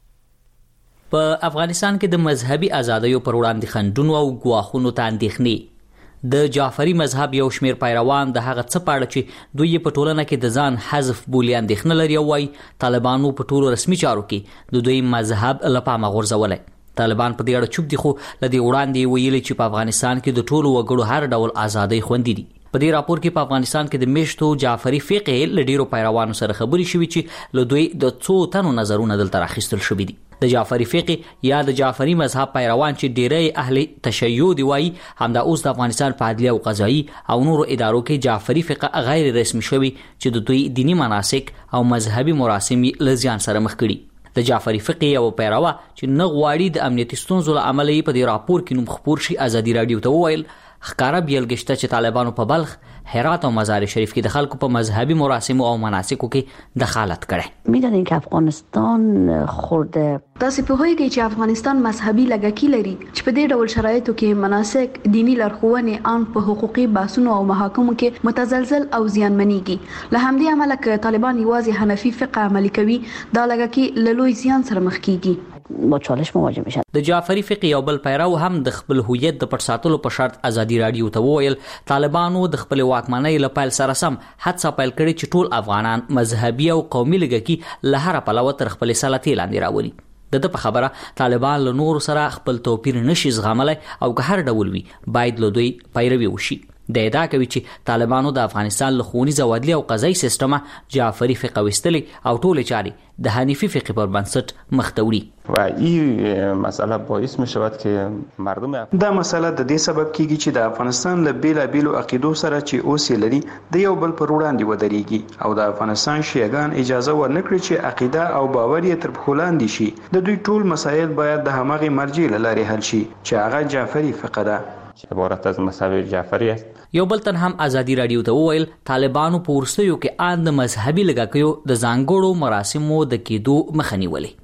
په افغانستان کې د مذهبي ازادیو پر وړاندې خنډونو او ګواښونو ته اندېښنې د جعفری مذهب یو شمیر پیروان د هغه څه پاړه چې دوی په ټولنه کې د ځان حذف بولي اندېښنه لري او وايي طالبانو په ټولو رسمي چارو کې د دوی مذهب لپاره غورځولای. طالبان په دې اړه چوپ دي خو لدی وړاندې ویلي چې په افغانستان کې د ټولو وګړو هر ډول ازادي خوندې دي. په دې راپور کې په افغانستان کې د میشتو جعفری فقه لډیرو پیروانو سره خبري شوې چې له دوی د څو تنو نظرونه دلته راخیستل شوې دي. د جعفری فقه یا د جعفری مذهب پیروان چې ډیری اهل تشیع دی وایي همدا اوس د افغانستان په عدلیه او قضایي او نورو ادارو کې جعفری فقه غیر رسمي شوی چې د دوی دینی مناسک او مذهبي مراسم له زیان سره مخ کړي. د جعفری فقه یو پیروا چې نه غواړي د امنیتي ستونزو له امله په دې راپور کې نوم خپور شي ازادي رادیو ته وویل ښکارا بیلګشته چې طالبانو په بلخ، هرات او مزار شریف کې د خلکو په مذهبي مراسم او مناسکو کې دخالت کړي. میدونین که افغانستان خورده تاسو په هوی کې چې افغانستان مذهبي لګکی لري چې په دې ډول شرایطو کې مناسک دینی لارښوونې ان په حقوقي بحثونو او محاکمو کې متزلزل او زیانمنېږي. له همدې امله ک طالبان یوازې حنفي فقه عملي کوي دا لګکی له لوی زیان سره مخ کیږي. با چالش مواجه میشن. د جعفری فقه یو بل پیرو هم د خپل هویت د پټ ساتلو په شرط ازادي رادیو ته وویل طالبانو د خپل واکمنۍ له پیل سره سم حادثه پیل کړي چې ټول افغانان مذهبي او قومي لګکی له هر پلوه تر خپل سلطې لاندې راولي. د د په خبره طالبان له نور سره خپل توپیر نشي زغملای او که هر ډول وي باید له دوی پیروي وشي. د ادعا کوي چې طالبانو د افغانستان له ښوونیز او عدلي او قضایي سیستمه جعفری فقه وستلي او ټول چاري د حنیفی فقه پر بنسټ مخ ته وړي. و این مسئله باعث می شود که مردم دا مسئله د دې سبب کیږي چې د افغانستان له بیلا بیلو عقیدو سره چې اوس لري د یو بل پر وړاندې ودرېږي او د افغانستان شیعاګان اجازه ورنکړي چې عقیده او باور یې تر پښو لاندې شي. د دوی ټول مسایل باید د همغه مرجع له لارې حل شي چې هغه جعفری فقه ده چې عبارت از مذهب جعفری است. یو بل تن هم ازادي رادیو ته وویل طالبانو په ورستیو کې آن د مذهبي لګاکیو د ځانګړو مراسمو د کېدو مخه نیولې.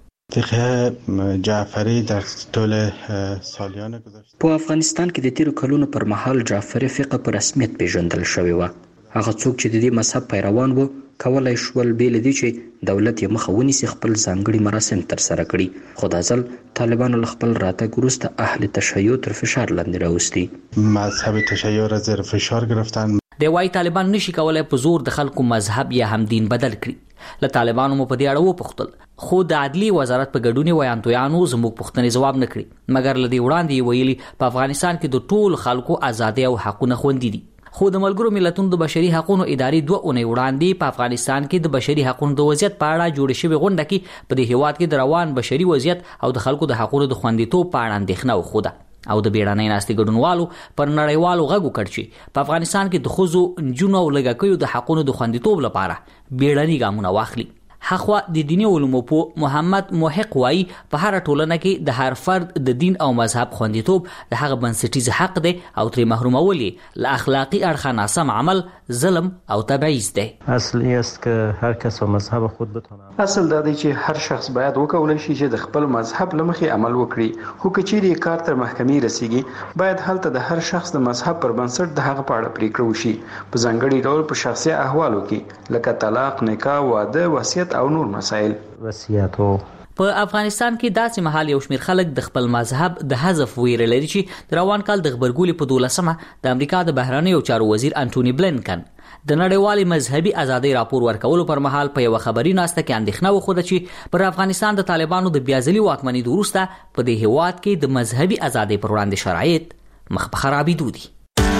فقه جعفری در طول سالیان گذشته په افغانستان کې د تیرو کلونو پر مهال جعفری فقه په رسمیت پیژندل شوی و. هغه څوک چې د دې مذهب پیروان وو کولای شول بیل دي چې دولت یې مخه ونیسي خپل ځانګړي مراسم تر سره کړي. خو دا ځل طالبانو له خپل راتګ وروسته اهل تشیع تر فشار لاندې راوستي. مذهب تشیع را زیر فشار گرفتن. د وايي طالبان نشي کولای په زور د خلکو مذهب یا هم دین بدل کړي. له طالبانو مو په دې اړه وپوښتل خو د عدلي وزارت په ګډون ویانتویانو زموږ پوښتنې جواب نه کړي مګر لدی وړاندې ویلي په افغانستان کې د ټول خلکو ازادي او حقوقونه خوندي دي. خو د ملګرو ملتونو د بشري حقوقو ادارې دوه اونۍ وړاندې په افغانستان کې د بشري حقوقو د وضعیت په اړه جوړ شوی غونډه کې په دې هیواد کې د روان بشري وضعیت او د خلکو د حقوقو د خوندیتوب په اړه اندېښنه وخوده او د بیړنۍ ناستې ګډونوالو پر نړیوالو غږ وکړ چې په افغانستان کې د ښځو، نجونو او لږکیو د حقوقو د خوندیتوب لپاره بیړني ګامونه واخلي. حقوا د دیني علومو په محمد محق وای په هر ټولنه کې د هر فرد د دین او مذهب خوندیتوب د هغه بنسټیز حق دی او ترې محرومول له اخلاقی اړخه ناسم عمل ظلم او تبعیض دی. اصلی است که هر کس و مذهب خود بتونه. اصل دا دی چې هر شخص باید وکولای شي چې د خپل مذهب لمخې عمل وکړي، خو کچېرې کار تر محکمې رسیږي باید هلته د هر شخص د مذهب پر بنسټ د هغه په اړه پریکړه وشي، په ځانګړي ډول په شخصي احوالو کې لکه طلاق، نکاح، واده، وصیت او نور مسایل. وصیت او په افغانستان کې داسې مهال یو شمېر خلک د خپل مذهب د حذف ویره لري چې د روان کال د غبرګولي په دولسمه د امریکا د بهرنیو چارو وزیر انټونی بلینکن د نړیوالې مذهبي ازادۍ راپور ورکولو پر مهال په یو خبري ناسته کې اندېښنه وښوده چې پر افغانستان د طالبانو د بیازلي واکمنۍ وروسته په دې هېواد کې د مذهبي ازادۍ پر وړاندې شرایط مخ په خرابېدو دي.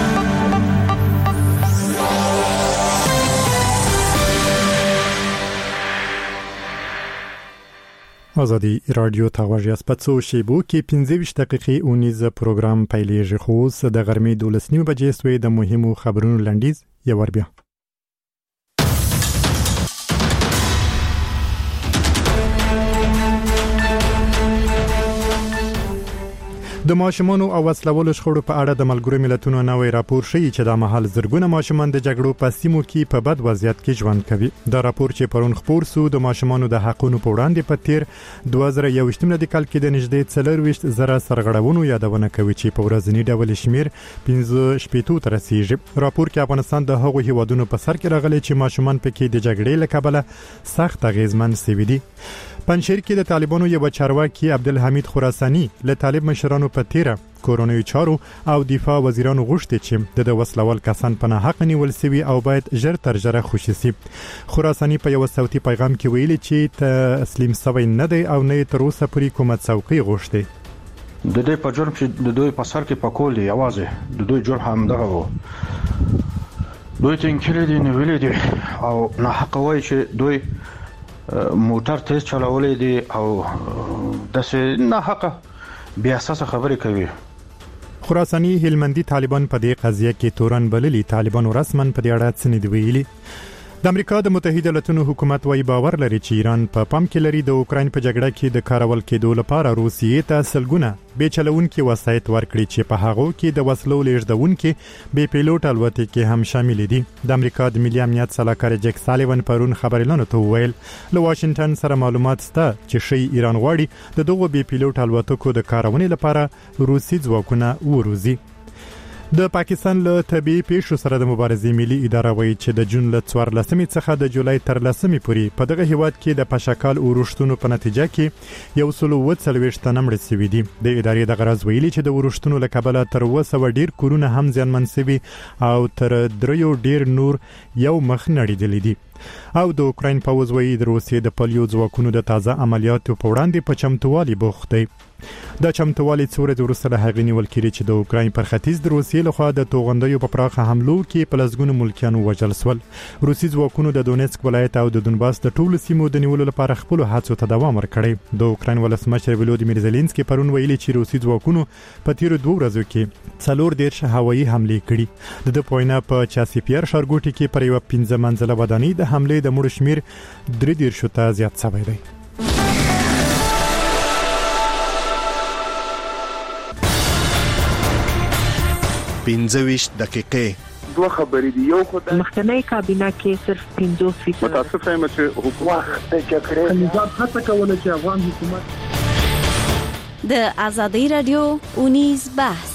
آزادی رادیو ته غوږ یاست. په څو شیبو کې پنځه ویشت دقیقې اونیزه پروګرام پیلېږي، خو اوس د غرمې دولس نیمې بجې سوې. د مهمو خبرونو لنډیز یو ور بیا. د ماشومانو او وسلوالو شخړو په اړه د ملګرو ملتونو نوې راپور ښیي چې دا مهال زرګونه ماشومان د جګړو په سیمو کې په بد وضعیت کې ژوند کوي. دا راپور چې پرون خپور سو د ماشومانو د حقونو په وړاندې په تیر دوه زره یوویشت میلادي کال کې د نږدې څلور ویشت زره سرغړونو یادونه کوي چې په ورځنی ډول شمیر پنځه شپېتو ته رسیږي. راپور کې افغانستان د هغو هیوادونو په سر کې راغلی چې ماشومان پکې د جګړې له کبله سخت اغیزمن شوي دي. پنځیر کې د طالبانو یو چارواکي عبدالحمید خراساني له طالب مشرانو په تیره کورونوي چارو او دفاع وزیرانو غوښتي چې د وسلوال کسان په ناحق نیول شوي او باید ژر تر ژره خوشي شي. خراساني په یو صوتي پیغام کې ویلي چې تسلیم شوی نه دی او نه تر اوسه پورې کومه څوکۍ غوښتي. د دې په جرم چې د دوی په سر کې پکول دی یوازې د دوی جرم هم دغه وو. دوی تنکري دي نیولې دي او ناحق وایي چې دوی موټر تیز چلولې دي او داسې ناحقه بیا اساسه خبرې کوي. خراساني هلمندي طالبان په دې قضیه کې تورن بللي. طالبانو رسمن په دې اړه څه نه دی ویلي. د امریکا د متحده ایالاتونو حکومت وايي باور لري چې ایران په پا پام کې لري د اوکراین په جګړه کې د کارول کېدو لپاره روسیې ته سلګونه بې چلونکي وسایط ورکړي چې په هغو کې د وسلو لیږدونکي بې پیلوټ الوتکې هم شامل دي. د امریکا د ملي امنیت سلاکار جک سالیون پرون خبريالانو ته وویل له واشنگټن سره معلومات شته چې شي ایران غواړي د دغو بې پیلوټ الوتکو د کارونې لپاره روسي ځواکونه وروزي. د پاکستان له طبي پیښو سره د مبارزې ملي اداره وایي چې د جون له څوارلسمې څخه د جولای تر لسمې پورې په دغه هیواد کې د پشکال اورښتونو په نتیجه کې یو سل او څلوېښت تنه مړه شوي دي. د ادارې د غرض ویلي چې د اورښتونو له کبله تر اوه سوه ډیر کورونه هم زیانمن شوي او تر دریو ډیر نور یو مخ نړیدلي دي. او د اوکراین پوځ وایي د روسیې د پلیو ځواکونو د تازه عملیاتو په وړاندې په چمتووالي بوخت دی. د چمتووالي څو ورځې وروسته له هغې نیول کېږي چې د اوکراین پر ختیځ د روسیې لخوا د توغندیو په پراخه حملو کې په لسګونو ملکیانو وژل شول. روسي ځواکونو د دونیتسک ولایت او د دونباس د ټولو سیمو د نیولو لپاره خپل هڅو ته دوام ورکړی. د اوکراین ولسمشر ولودیمیر زيلنسکي پرون ویلي چې روسي ځواکونو په تیرو دوه ورځو کې څلور دېرش هوایي حملې کړي. د پوینه په چاسیپیر ښارګوټي کې پر یو پنځه منزله ودانۍ د حملې د مړو شمیر درې دېرشو ته زیات شوی دی. پنځه ویشت دقیقې دوه خبرې دي. یو خو د مخکنی کابینه کې صرف پنځوس فیصد متاسف یم چې حکومت د جګړې نظام هڅه کوله چې افغان حکومت د آزادۍ رادیو اونیز بحث.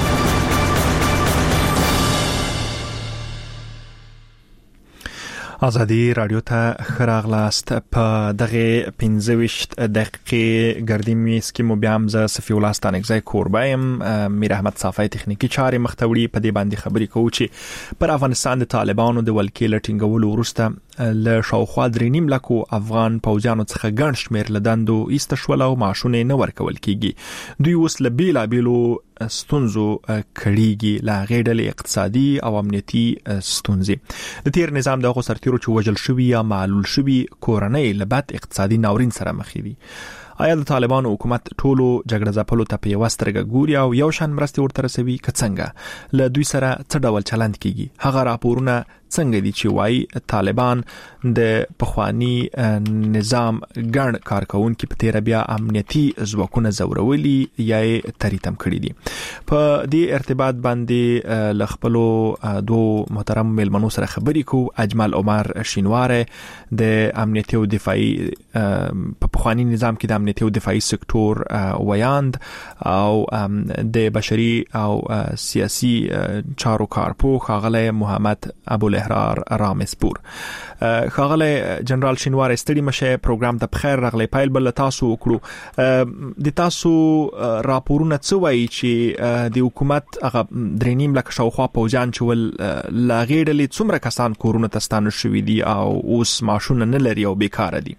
آزادی رادیو ته خراغلاست. په دغه پنځه ویشت دقیقې ګردی میس کې مو بیا هم زه صفی الله ستانکزی کوربایم. میر احمد صافی تخنیکی چارې مختوړي په دې باندې خبرې کوو چې پر افغانستان د طالبانو د ولکې لټینګولو وروسته له شاوخوا درې نیم لکو افغان پوځیانو څخه ګڼ شمېر له دندو ایسته شول او معاشونه نه ورکول کیږي. دوی اوس له بیلابیلو ستونزو کړيږي، لا غېډل اقتصادي او امنیتي ستونزې. د تیر نظام دغه سرتیرو چې وجل شوی یا معلول شوی کورنۍ له بد اقتصادي ناورین سره مخ دي. آیا د طالبانو حکومت ټولو جګړه ځپلو ته په یوه سترګه ګوري او یو شان مرستې ورته رسوي که څنګه؟ له دوی سره څه ډول چلند کیږي؟ هغه راپورونه څنګه دي چې وایي طالبان د پخوانی نظام ګڼ کارکونکي په تیر بیا امنیتي ځواکونه زورولي یا یې تریتم کړي دي؟ په دې ارتباط باندې ل خپلو دو محترم ملمنو سره خبرې کو. اجمل عمر شینواره د امنیتي او دفاعي په پخوانی نظام کې د امنیتي او دفاعي سکتور ویاند او د بشري او سیاسي چارو کارپوه ښاغلی محمد ابو احرار رامسپور. ښاغلی جنرال شینوار ستړي مشه، پروګرام ته بخیر راغلی. پایل بل تاسو وکړو د تاسو راپورونه څه وایي چې د حکومت هغه درې نیم لک شاوخوا پوجان چې ول لاغې ډلې څومره کسان کورونه ته ستانه شوي دي او اوس معاشونه نه لري او بیکاره دي؟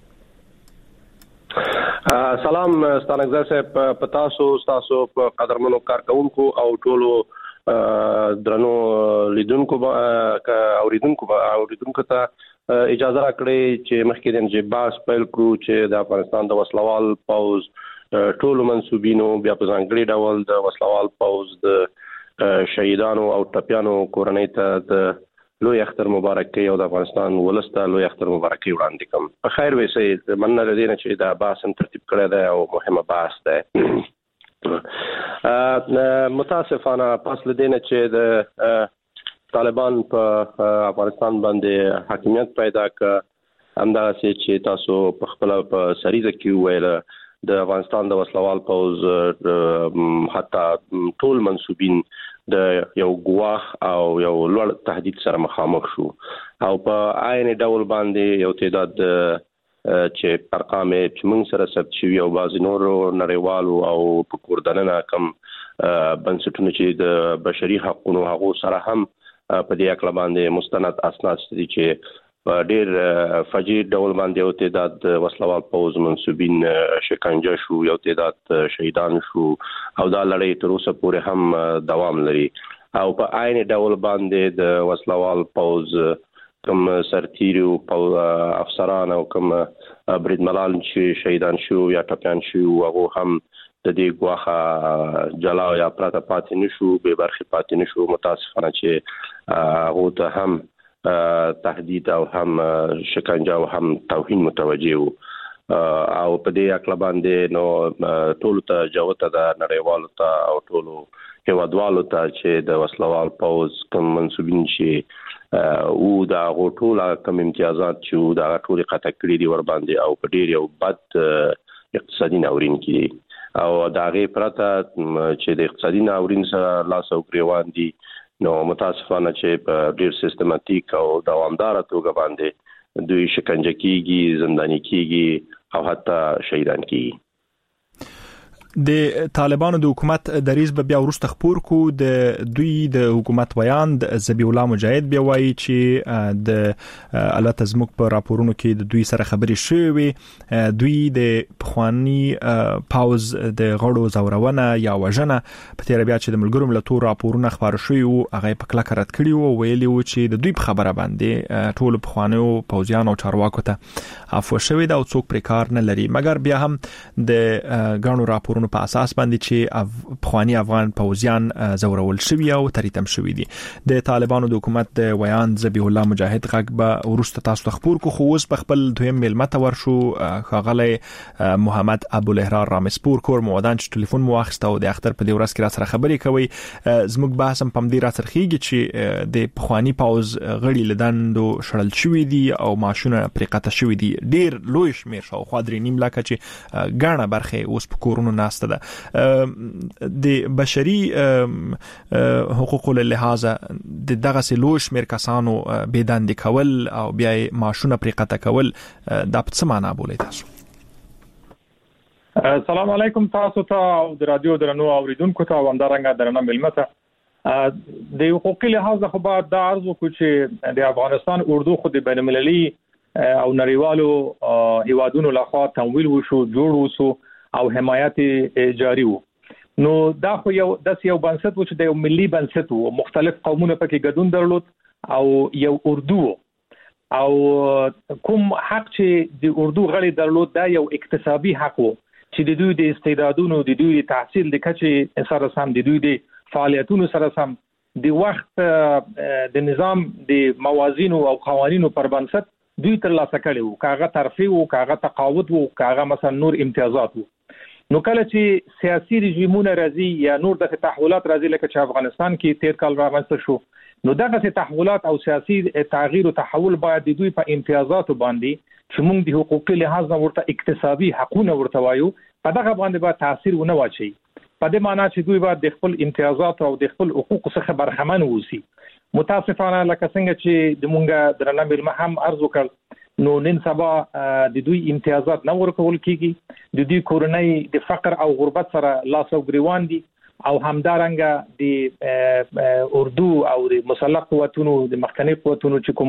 سلام ستانګزر صاحب، په تاسو تاسو په قدرمنو کارکونکو او ټولو درنو لیدونکو اوریدونکو اوریدونکو ته اجازه راکړئ چې مخکې د انجباس پیل کړو چې د افغانستان د وسلوال پوز ټولو منسوبینو بیا په ځانګړي ډول د وسلوال پوز د شهیدانو او ټپیانو کورنۍ ته د لوی اختر مبارکي او د افغانستان ولسته لوی اختر مبارکي وړاندې کوم. په خیر وسه مننه لري چې دا بحث ترتیب کړی دی او مهمه بحث دی. متاسفانه پس لدینه چې د طالبان په افغانستان باندې حاکمیت پیدا ک همداسې چې تاسو په خپل په سریزه کې ویل د افغانستان د وسلوال پوز حتی ټول منسوبین د یو ګواخ او یو لوړ تهدید سره مخامخ شو او په عین ډول باندې یو تعداد چې ارقام چې موږ سره ثبت شوي او بعضې نورو نړیوالو او په کوردننه کم بنسټونه چې د بشري حقونو هغو سره هم په دې اکله باندې مستند اسناد دي چې په ډېر فجیع ډول باندې یو تعداد وسلوال پوز منسوبین شکنجه شو، یو تعداد شهیدان شو او دا لړۍ تر اوسه پورې هم دوام لري. او په عین ډول باندې د وسلوال پوز کوم سرتیرو افسران او کوم بریدمنان چې شهیدان شو یا ټپیان شو هغه هم د دې ګواخه جلا یا پراته پاتې نشو، به برخې پاتې نشو. متاسفانه چې هغه ته هم تهدید او هم شکنجه او هم توهین متوجه وو او په دې اکله باندې نو ټول ته جوته د نړیوالو ته او ټولو هیوادوالو ته چې د وسلوال پوز کوم منسوبین چې او دا غوټوله کوم امتیازات چې دا ټول قطع کړی دي ور باندې او په ډیر یو بد اقتصادي ناورین کې او دا غي پرته چې د اقتصادي ناورین سره لاس او ګریوان دي، نو متاسفانه چې په ډیر سیستماتیک او دوامدار توګه باندې دوی شکنجه کیږي، زندانی کیږي او حتی شهیدان کیږي. د طالبانو د حکومت دریز به بیا ورسته خپور کو. د دوی د حکومت ویاند ذبیح الله مجاهد بیا وایي چې د البته زموږ په راپورونو کې د دوی سره خبرې شوې، دوی د پخوانی پاوز د غړو زورونه یا وژنه په تیر بیا چې د ملګرو ملتونو راپورونه خبر شوي وو هغه په کلکه رد کړي وو، ویلي وو چې د دوی په خبره باندې ټول پخوانیو پوځیانو او چارواکو ته عفو شوی دا او څوک پرې کار نه لري. مګر بیا هم د غړو راپورونو په اساس باندې چې پخوانی افغان پوځیان زورول شوی او تریتم شوی دي. د طالبانو د حکومت د ویاند ذبیح الله مجاهد غږ به ورسته تاسو خبر کو. خو اوس په خپل دویم ملمت ورشو ښاغلی محمد ابو احرار رامسپور کور مودان چې ټلیفون مو واخیسته او د اختر په دې ورځ کې را سره خبرې کوي. زموږ بحث هم په دې را سرخیږي چې د پخوانی پوز غړي لدندو شړل شوی دي او ماشونه پرې قطع شوی دي. ډیر لوی شمیر شاوخوا درې نیم لکه چې ګڼه برخه اوس په کورونو ناست ده. د بشري حقوقو له لحاظه د دغه سلوش مر کسانو بيداندې کول او بیا ماشونه پرې قطع کول د په څه معنا بولې تاسو؟ السلام علیکم تاسو ته او د رادیو درنو اوریدونکو ته وندارنګ درنه ملمته د حقوقي لحاظه خو بعد د عرض کو چې د افغانستان اردو خو د بین المللي او نړیوالو هیوادونو لخوا تمویل وشو، جوړ وشو او حمایت جاری وو. نو دا خو یو د یو بنسټ و چې د یو ملي بنسټ وو، مختلف قومونه پکې ګډون درلود او یو اردو او کوم حق چې د اردو غړي درلود دا یو اکتسابي حق وو چې د دوی د استعدادونو د دوی د تحصیل د کچې سره سم د دوی د فعالیتونو سره سم د وخت د نظام د موازین او قوانینو پر بنسټ دوی ترلاسه کړي وو، کاغه ترفیع وو، کاغه تقاعد وو، کاغه مثلا نور امتیازات وو. نو کله چې سیاسي رژیمونه راځي یا نور د تحولات راځي لکه چې افغانستان کې تیر کال رامنځته شو، نو دغه تحولات او سیاسي تغییر او تحول باید د دوی په امتیازاتو باندې چې موږ د حقوقي لحاظ نه ورته اکتسابي حقوقونه ورته وایو په دغه باندې به تاثیر ونه واچي، په دې معنی چې دوی باید د خپل امتیازات او د خپل حقوق څخه برخمن ووسی. متاسفانه لکه څنګه چې د مونږه درنه ملما هم عرض وکړ، نو نن سبا د دوی امتیازات نه ورکول کیږي، د دوی کورنۍ د فقر او غربت سره لاس او ګریوان دي، او همدارنګه د اردو او د مسلح قوتونو د مخکنی قوتونو چې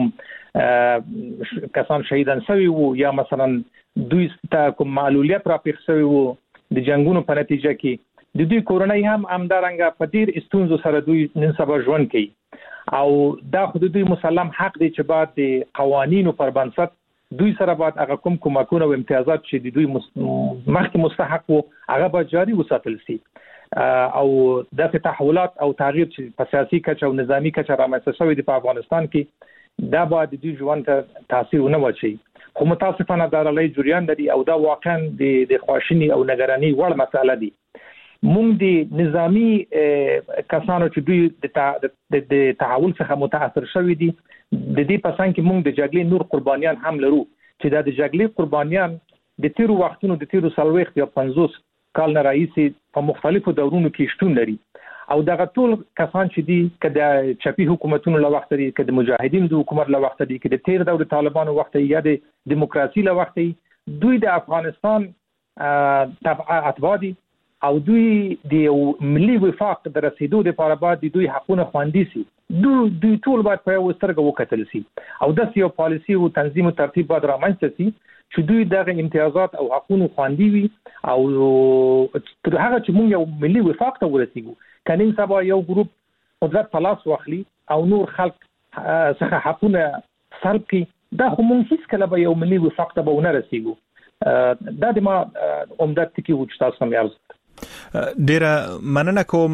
کوم کسان شهیدان شوي وو یا مثلا دوی ته کوم معلولیت را پیښ شوی وو د جنگونو په نتیجه کې، د دوی کورنۍ هم همدارنګه په ډیر استونزو سره دوی نن سبا ژوند کوي، او دا خود دوی مسلم حق دی چې بعد د قوانینو پر بنسټ دوی سره بعد هغه کوم کومکونه او امتیازات چې د دوی مخکې مستحق وو هغه به جاری وساتل شي، او د تحولات او تغییر چې په سیاسي کچه او نظامی کچه رامنځته شوی دی په افغانستان کې دا به د دوی ژوند ته تاثیر ونه واچي. خو متاسفانه دا لړۍ جریان لري او دا واقعا د خواشینی او نگرانی وړ مسله دي. مونږ د نظامی کسانو چې دوی د تحول څخه متاثر شوي دي د دې پسان کې مونږ د جګړې نور قربانیان هم لرو چې دا د جګړې قربانیان د تیرو وختونو د تیرو څلوېښت یا پنځوس کال نه راهیسې په مختلفو دورونو کې شتون لري، او دغه ټول کسان چې دي که د چپی حکومتونو له وخت دي، که د مجاهدینو د حکومت له وخت دي، که د تیر دور طالبانو وخت یا د دیموکراسي له وخت دي، دوی د افغانستان اتباع دي او دوی د ملي وفاق د رسیدو لپاره باید دوی حقونه خوندي سي، دوی دوی ټول باید په یو سترګه وکتل سي، او د یو پالیسي او تنظیم او ترتیب باید رامنځته سي چې دوی دغه امتیازات او حقونه خوندي وي، او تر هغه چې موږ یو ملي وفاق ته ورسیږو کني سبا یو ګروپ قدرت په لاس واخلي او نور خلک څخه حقونه سلب کړي، دا خو موږ هیڅ کله به یو ملي وفاق ته به ونه رسیږو. دا د ما عمدت ټکی و چې تاسو هم یې ډیره مننه کوم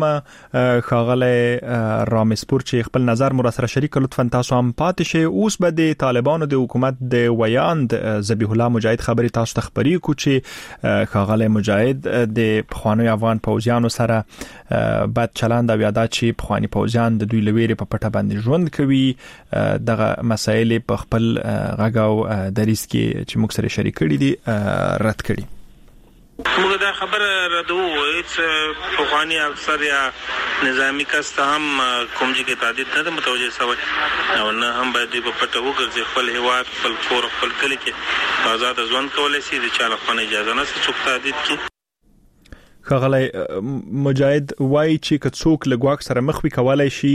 ښاغلی رامسپور چې خپل نظر مو سره شریک کړ. لطفا تاسو هم پاتې شئ. اوس به د طالبانو د حکومت د ویاند ذبیح الله مجاهد خبري تاسو ته خبري کو چې ښاغلی مجاهد د پخواني افغان پوځیانو سره بد چلند او یاده چې پخواني پوځیان د دوی لویری په پټه باندې ژوند کوي دغه مسایل په خپل غاګاو دریس کې چې موږ سره شریک کړي دي رد کړي. موږ دا خبره ردو هیڅ پخوانی افسر یا نظامی کس ته هم کوم چې تعدید نه متوجه شوی او نه هم باید په پټه وګرځي خپل هیواد خپل کور خپل کلی کې آزاد ژوند کولای شي د چا لپاره اجازه نه څوک تعدید کی. ښاغلی مجاهد وایي چې که څوک له ګواښ سره مخ وي کولی شي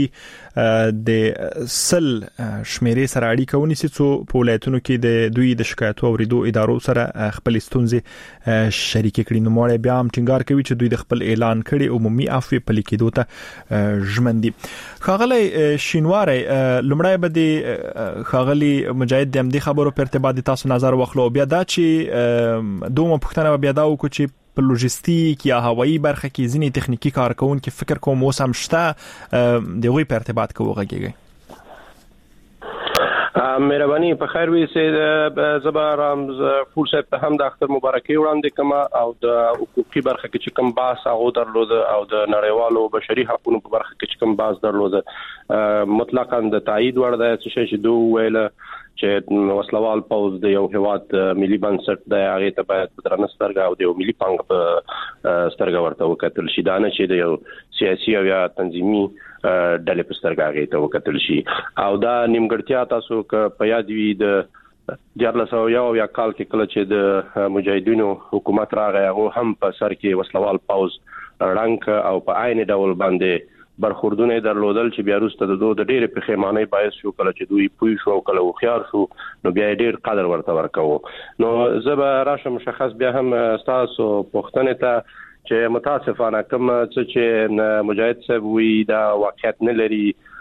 د سل شمیرې سره اړیکه ونیسي څو په ولایتونو کې د دوی د شکایتو اوریدو ادارو سره خپل ستونزې شریکې کړي. نو ماړی بیا هم ټینګار کوي چې دوی د خپل اعلان کړي عمومي عفوې پلي کېدو ته ژمن دي. ښاغلی شینواری لومړی به د ښاغلي مجاهد د همدې خبرو په ارتباط تاسو نظر واخلو، بیا دا چې دومره پوښتنه به بیا دا وکړو چې په لوجستیک یا هوایي برخه کې ځینې تخنیکی کارکونکو فکر کوم اوس هم شته د غوي په ارتباط کې وغږیږي. مهرباني په خیر وي سي زبر رمز فول صاحب ته هم د اختر مبارکي وړاندې کما او د حقوقي برخه کې چې کوم باس هغه درلود او د نړیوالو بشري حقوقو په برخه کې چې کوم باس درلود مطلقاً د تایید وړ د څه شي دوه ویل چې وسلوال پوز د یو هواد ملي بنسټ د هغه ته باید په درنه سترګه او د یو ملي پنګ په سترګه ورته وکتل شي، دا نه چې د یو سیاسي او یا تنظیمي ډلې په سترګه هغه ته وکتل شي. او دا نیمګړتیا تاسو ک په یاد وي د دیارلس او یو یا کال کې کله چې د مجاهدینو حکومت راغی هغه هم په سر کې وسلوال پوز رنګ او په عین ډول باندې برخوردونه درلودل چې بیا وروسته د دوه د ډېر پښیمانۍ باعث شو کله چې دوی پوي شو کله وخيار شو نو بیا ډېر قدر ورته ورکوه. نو زه راشم مشخص بیا هم تاسو پوښتنه ته چې متاسفانه کوم چې مجاهد صاحب وی دا واقعیت نه لري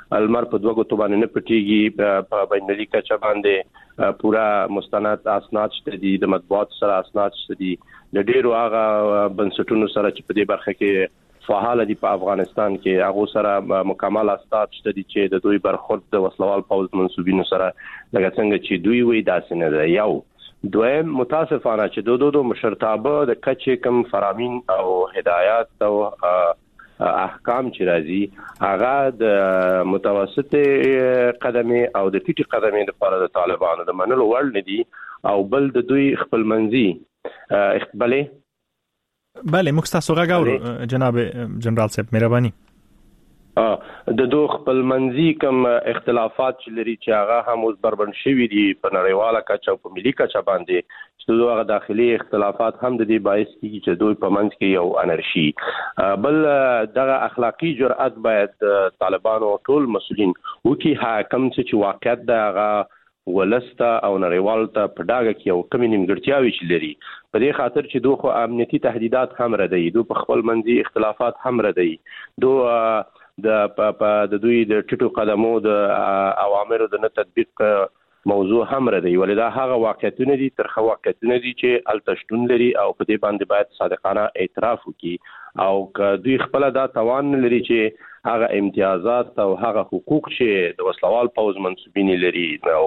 المر په دوه ګوتو باندې نه پټيږي په بینالمللي کچه باندې پورا مستند اسناد شته دي د مطبوعات سره اسناد شته دي د ډیرو هغه بنسټونو سره چې په دې برخه کې فعال دي په افغانستان کې هغه سره مکمل اسناد شته دي چې د دوی برخورد د وسلوال پوز منسوبینو سره لکه څنګه چې دوی وی داسې نه ده. یو دویم متاسفانه چې دو دو دو مشرتابه د کچې کم فرامین او هدایات او احکام چې راځي هغه د متوسطه قدمه او د ټیټي قدمه لپاره د طالبانو د منلو وړ نه دي او بل د دوی خپل منځي اقباله بله موږ تاسو غواړو جناب جنرال صاحب مهرباني د دوه خپل منځي کوم اختلافات چې لري چې هغه هم اوس بربند شوي دي په نړیواله کچه او په ملي کچه باندې چې دوه داخلي اختلافات هم د دې باعث کیږي چې دوی په منځ کې یو انرشي بل دغه اخلاقی جرأت باید طالبانو ټول مسؤلین وکي حاکم چې واقعیت دغه ولسته او نړیوال ته په ډاګه کې یو کمی نیمګړتیاوي چې لري په دې خاطر چې دوه خو امنیتي تهدیدات هم ردی دوه په خپل منځي اختلافات هم ردی دوه د د دوی د ټیټو قدمو د اوامرو د نه تطبیق موضوع هم ردی ولدا هغه واقعیتونه دي ترخه واقعیتونه دي چې التشتون لري او په دې باندې باید صادقانه اعتراف وکړي او که دوی خپل دا توان لري چې هغه امتیازات او هغه حقوق چې د وسلوال پوز منسوبین لري او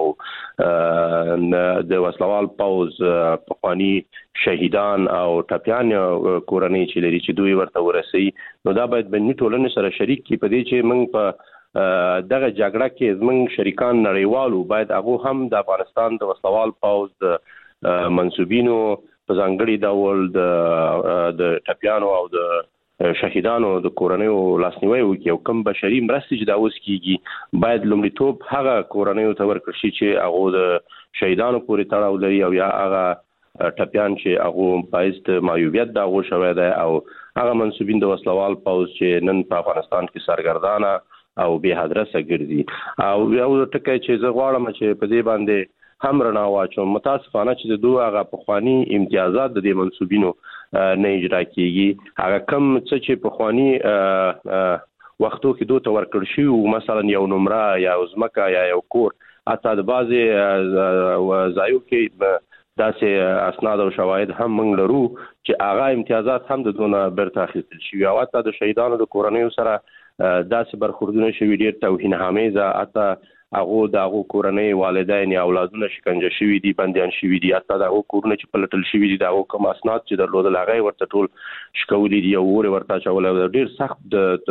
د وسلوال پوز پخوانی شهیدان او ټپيان کورنۍ چې لري چې دوی ورته ورسي نو دا باید بني ټولنې سره شریک کی په دې چې موږ په دغه جګړه کې زموږ شریکان نړیوالو باید هغه هم د افغانستان د وسلوال پوز د منسوبینو په ځانګړي ډول د د ټپيانو او د شهیدانو د کورنیو لاسنیوي وکړي او کوم بشري مرستې چې دا اوس کیږي باید لومړیتوب هغه کورنیو ته ورکړل شي چې هغه د شهیدانو پورې تړاو لري او یا هغه ټپيان چې هغه پایست مایوبیت دا غو شوی دی او هغه منسوبین د وسلوال پوز چې نن په افغانستان کې سرګردانه او به حدرسه ګرځي او یو ټکی چې زه غواړم چې په دې باندې هم رڼا واچوم متاسفانه چې د دوه هغه پخوانی امتیازات د دې منسوبینو نه اجرا کیږي هغه کم څه چې پخوانی وختو کې دوه تور کړ شي او مثلا یو نمره یا ازمکه یا یو کور اته د بازي ځایو کې داسې اسناد او شواهد هم موږ لرو چې هغه امتیازات هم د دونه برته اخیستل شي او اته د شهیدانو د کورنیو سره داسې برخوردونه شوي ډیر توهین آمیزه اته هغه د هغه کورنۍ والدین یا اولادونه شکنجه شوي دي بنديان شوي دي اته د هغه کورنۍ چې پلټل شوي دي د هغه کوم اسناد چې درلودل هغه ورته ټول شکولي دي او ور ورته چول ډیر سخت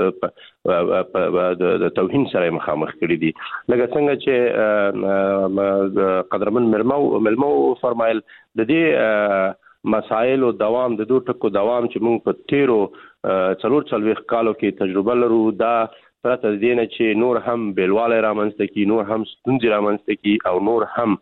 د د توهین سره مخامخ کړي دي لکه څنګه چې قدرمن ملمو ملمو فرمایل د دې مسائل او دوام د دوه ټکو دوام چې موږ په تیرو څلور څلويخ کالو کې تجربه لرو دا پرته دې نه چې نور هم بیلواله رامنځته کی نور هم ستونزې رامنځته کی او نور هم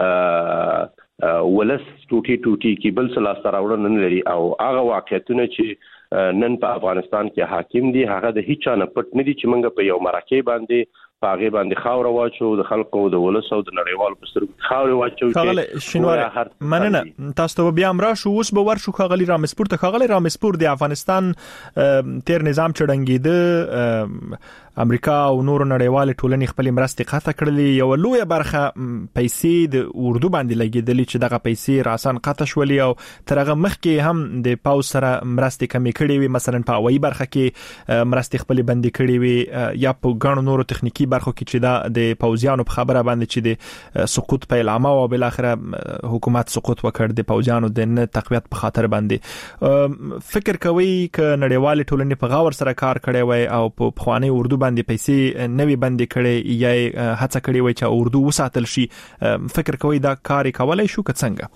ولس ټوټي ټوټي کی بل څه لاس راوړل نه لري او هغه واقعیتونه چې نن په افغانستان کې حاکم دي هغه د هیڅ نه پټ نه دي چې موږ په یو مرکه باندې پاغه باندې خاور واچو د خلکو د ولس او د نړیوالو په سترګو خاور واچو چې شنوار مننه تاسو ته بیا امرا شو اوس به ورشو خغلی رامسپور ته خغلی رامسپور د افغانستان تیر نظام چړنګید امریکا او نور نړیوال ټولنې خپل مرستې قطع کړلې یو لوی برخه پیسې د اردو باندې لګیدلې چې دغه پیسې راسن قطع شولې او ترغه مخکې هم د پاوز سره مرستې کمی کړې وي مثلا په وای برخه کې مرستې خپل بندي کړې وي یا په ګڼو نورو تخنیکی برخو کې چې دا د پوزیانو په خبره باندې چې د سقوط په اعلان او بل اخره حکومت سقوط وکړ د پوزیانو د نه تقویت په خاطر باندې فکر کوي ک نړیوال ټولنې په غاور سره کار کړي وي او په خواني اردو باندې پیسې نوي بندي کړي یا هڅه کړي وي چې اردو وساتل شي فکر کوي دا کار کولای شو که څنګه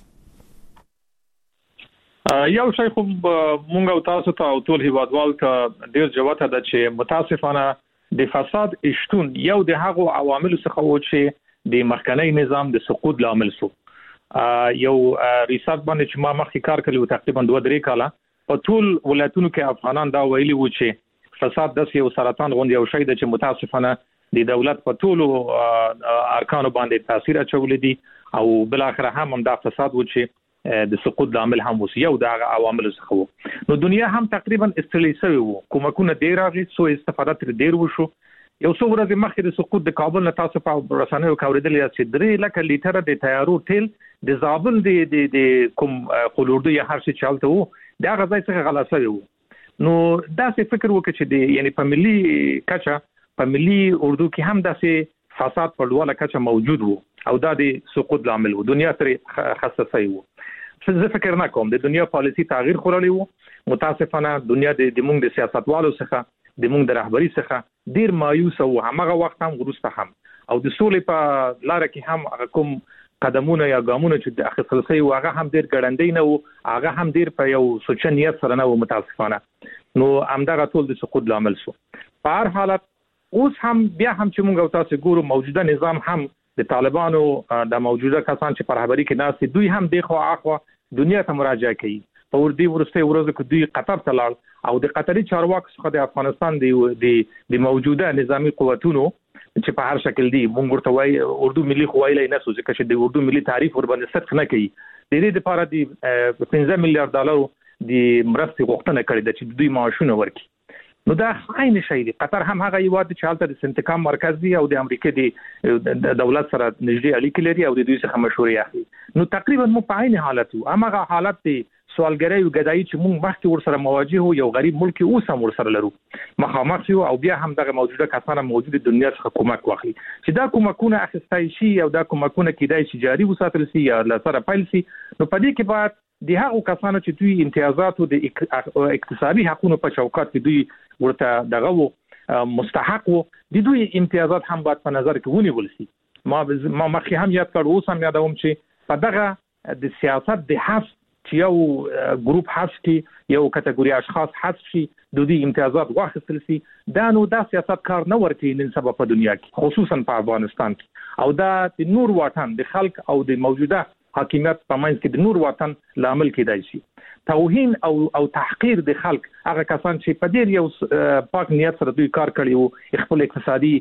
یو شی خو مونږ او تاسو ته او ټول هیوادوال ته ډیر جوته ده چې متاسفانه د فساد اشتون یو د هغو عوامل څخه و چې د مخکنی نظام د سقوط لامل شو یو ریسرچ باندې چې ما مخکې کار کړی تقریبا دوه درې کاله په ټول ولایتونو کې افغانان دا ویلي و چې فساد د یو سرطان غوندي یو شی د چې متاسفانه د دولت په ټول ارکانو باندې تاثیر اچولی دي او بل اخر هم دا فساد و چې د سقوط لامل هم وسی یو د عوامل څخه وو نو دنیا هم تقریبا استرلی شوی وو کومکونه ډیر راغی سو استفاده تر ډیر وشو یو څو ورځې مخکې د سقوط د کابل نه تاسو په رسنیو کې اوریدلی یاست چې درې لکه لیټره د تیارو تیل د زابل د د کوم قلوردو یا هر څه چالته وو دا غځای څخه غلا شوی وو. نو دا څه فکر وکړي چې د یعنی په ملي کچه په ملي اردو کې هم داسې فساد په ډوله کچه موجود وو او دا د سقوط لامل وو. دنیا ترې خصصي وو. څه فکر نه کوم د دنیا پالیسی تغییر خورلی وو. متاسفانه دنیا د موږ د سیاستوالو څخه د موږ د رهبری څخه ډیر مایوس او هغه وخت هم وروسته هم او د سولې په لار کې هم کوم قدمونه یا ګامونه چې د اخیستل شوي هغه هم ډیر ګړندې نه وو، هغه هم ډیر په یو سوچ نیت سره نه وو متاسفانه. نو همدغه ټول د سقوط لامل شو. په هر حالت اوس هم بیا هم چې موږ تاسو ګورو موجوده نظام هم د طالبانو د موجوده کسان چې په رهبری کې ناس دوی هم د خو اخوا دنیا ته مراجعه کوي. په ور دي ورسته ورځو کې دوی قطر ته لاړ او د قطري چارواکو څخه د افغانستان د د موجوده نظامی قوتونو چې په هر شکل دي مونږ ورته وای اردو ملي خوایله نه سوځي چې د اردو ملي تعریف ور باندې سخت نه کوي. د دې لپاره د پنځه میلیارډ ډالر د مرستې غوښتنه کړې ده چې دوی معاشونه ورکړي. نو دا عین شی دی. قطر هم هغه یو د چالت د سنتکام مرکز دی او د امریکا د دولت سره نږدې اړیکې لري او د دوی څخه مشورې اخلي. نو تقریبا مو په عین حالت وو. هغه حالت دی سوالګری او ګدایي چې موږ مخکې ور سره مواجه وو یو غریب ملک اوس هم ور سره لرو مخامخ یو او بیا هم دغه موجوده کسانه موجوده دنیا څخه کومک واخلي چې دا کومکونه اخیستای شي او دا کومکونه کیدای شي جاري وساتل شي یا لسره پایل شي. نو په دې کې باید د هغو کسانو چې دوی امتیازات او د اقتصادي حقوقو په چوکاټ کې دوی ورته دغه مستحق وو د دوی امتیازات هم باید په نظر کې ونیول شي. ما ما مخکې هم یاد کړ اوس هم یادوم چې په دغه د سیاست د حفظ چې یو ګروپ حذف کی یو کټګوري اشخاص حذف شي د دې امتیازات واخیستل شي دا نو دا سیاست کار نه ورته نن سبا په دنیا کې خصوصا په افغانستان کې او دا د نور وطن د خلک او د موجوده حاکمیت په منځ کې د نور وطن لامل کېدای شي. توهین او او تحقیر د خلک هغه کسان چې په دې یو پاک نیت سره دوی کار کړی وو خپل اقتصادي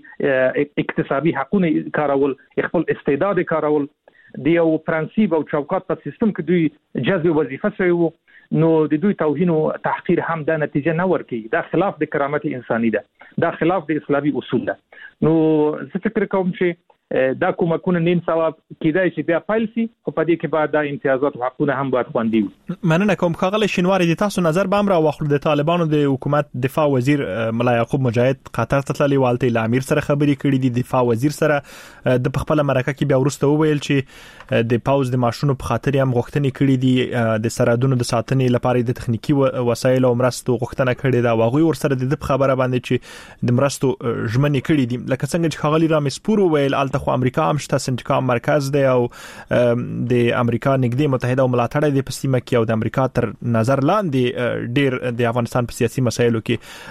اقتصادي حقوقونه کارول خپل استعداد کارول د یو پرنسيپ او چوکاټ په سیستم کې دوی جذب وظیفه شوی وو. نو د دوی توهین او تحقیر هم د نتیجه نه ورکړي. دا خلاف د کرامت انساني ده. دا خلاف د اسلامي اصول ده. نو زه فکر کوم چې دا کومکونه نن سبا کېدای شي بیا پایل شي او په دې کې بعد د امتیازات او حقوقونه هم باید خوندي وي. مننه کوم خغل شینواری د تاسو نظر بام را واخلو د طالبانو د حکومت دفاع وزیر ملا یعقوب مجاهد قطر ته تللی والته ل امیر سره خبرې کړې دي. دفاع وزیر سره د خپل مرکه کې بیا ورسته وویل چې د پاوز د ماشونو په خاطر هم غوښتنې کړې دي د سرحدونو د ساتنې لپاره د تخنیکی وسایل او مرستو غوښتنه کړې ده. واغوي ورسره د خبره باندې چې د مرستو ژمنې کړې دي لکه څنګه چې خغلی را مسپور ویل الته خو امریکا هم سنتکام مرکز دی او د امریکا نږدې متحده او ملاتړ دی په سیمه کې او د امریکا تر نظر لاندې ډیر د افغانستان په سیاسي مسایلو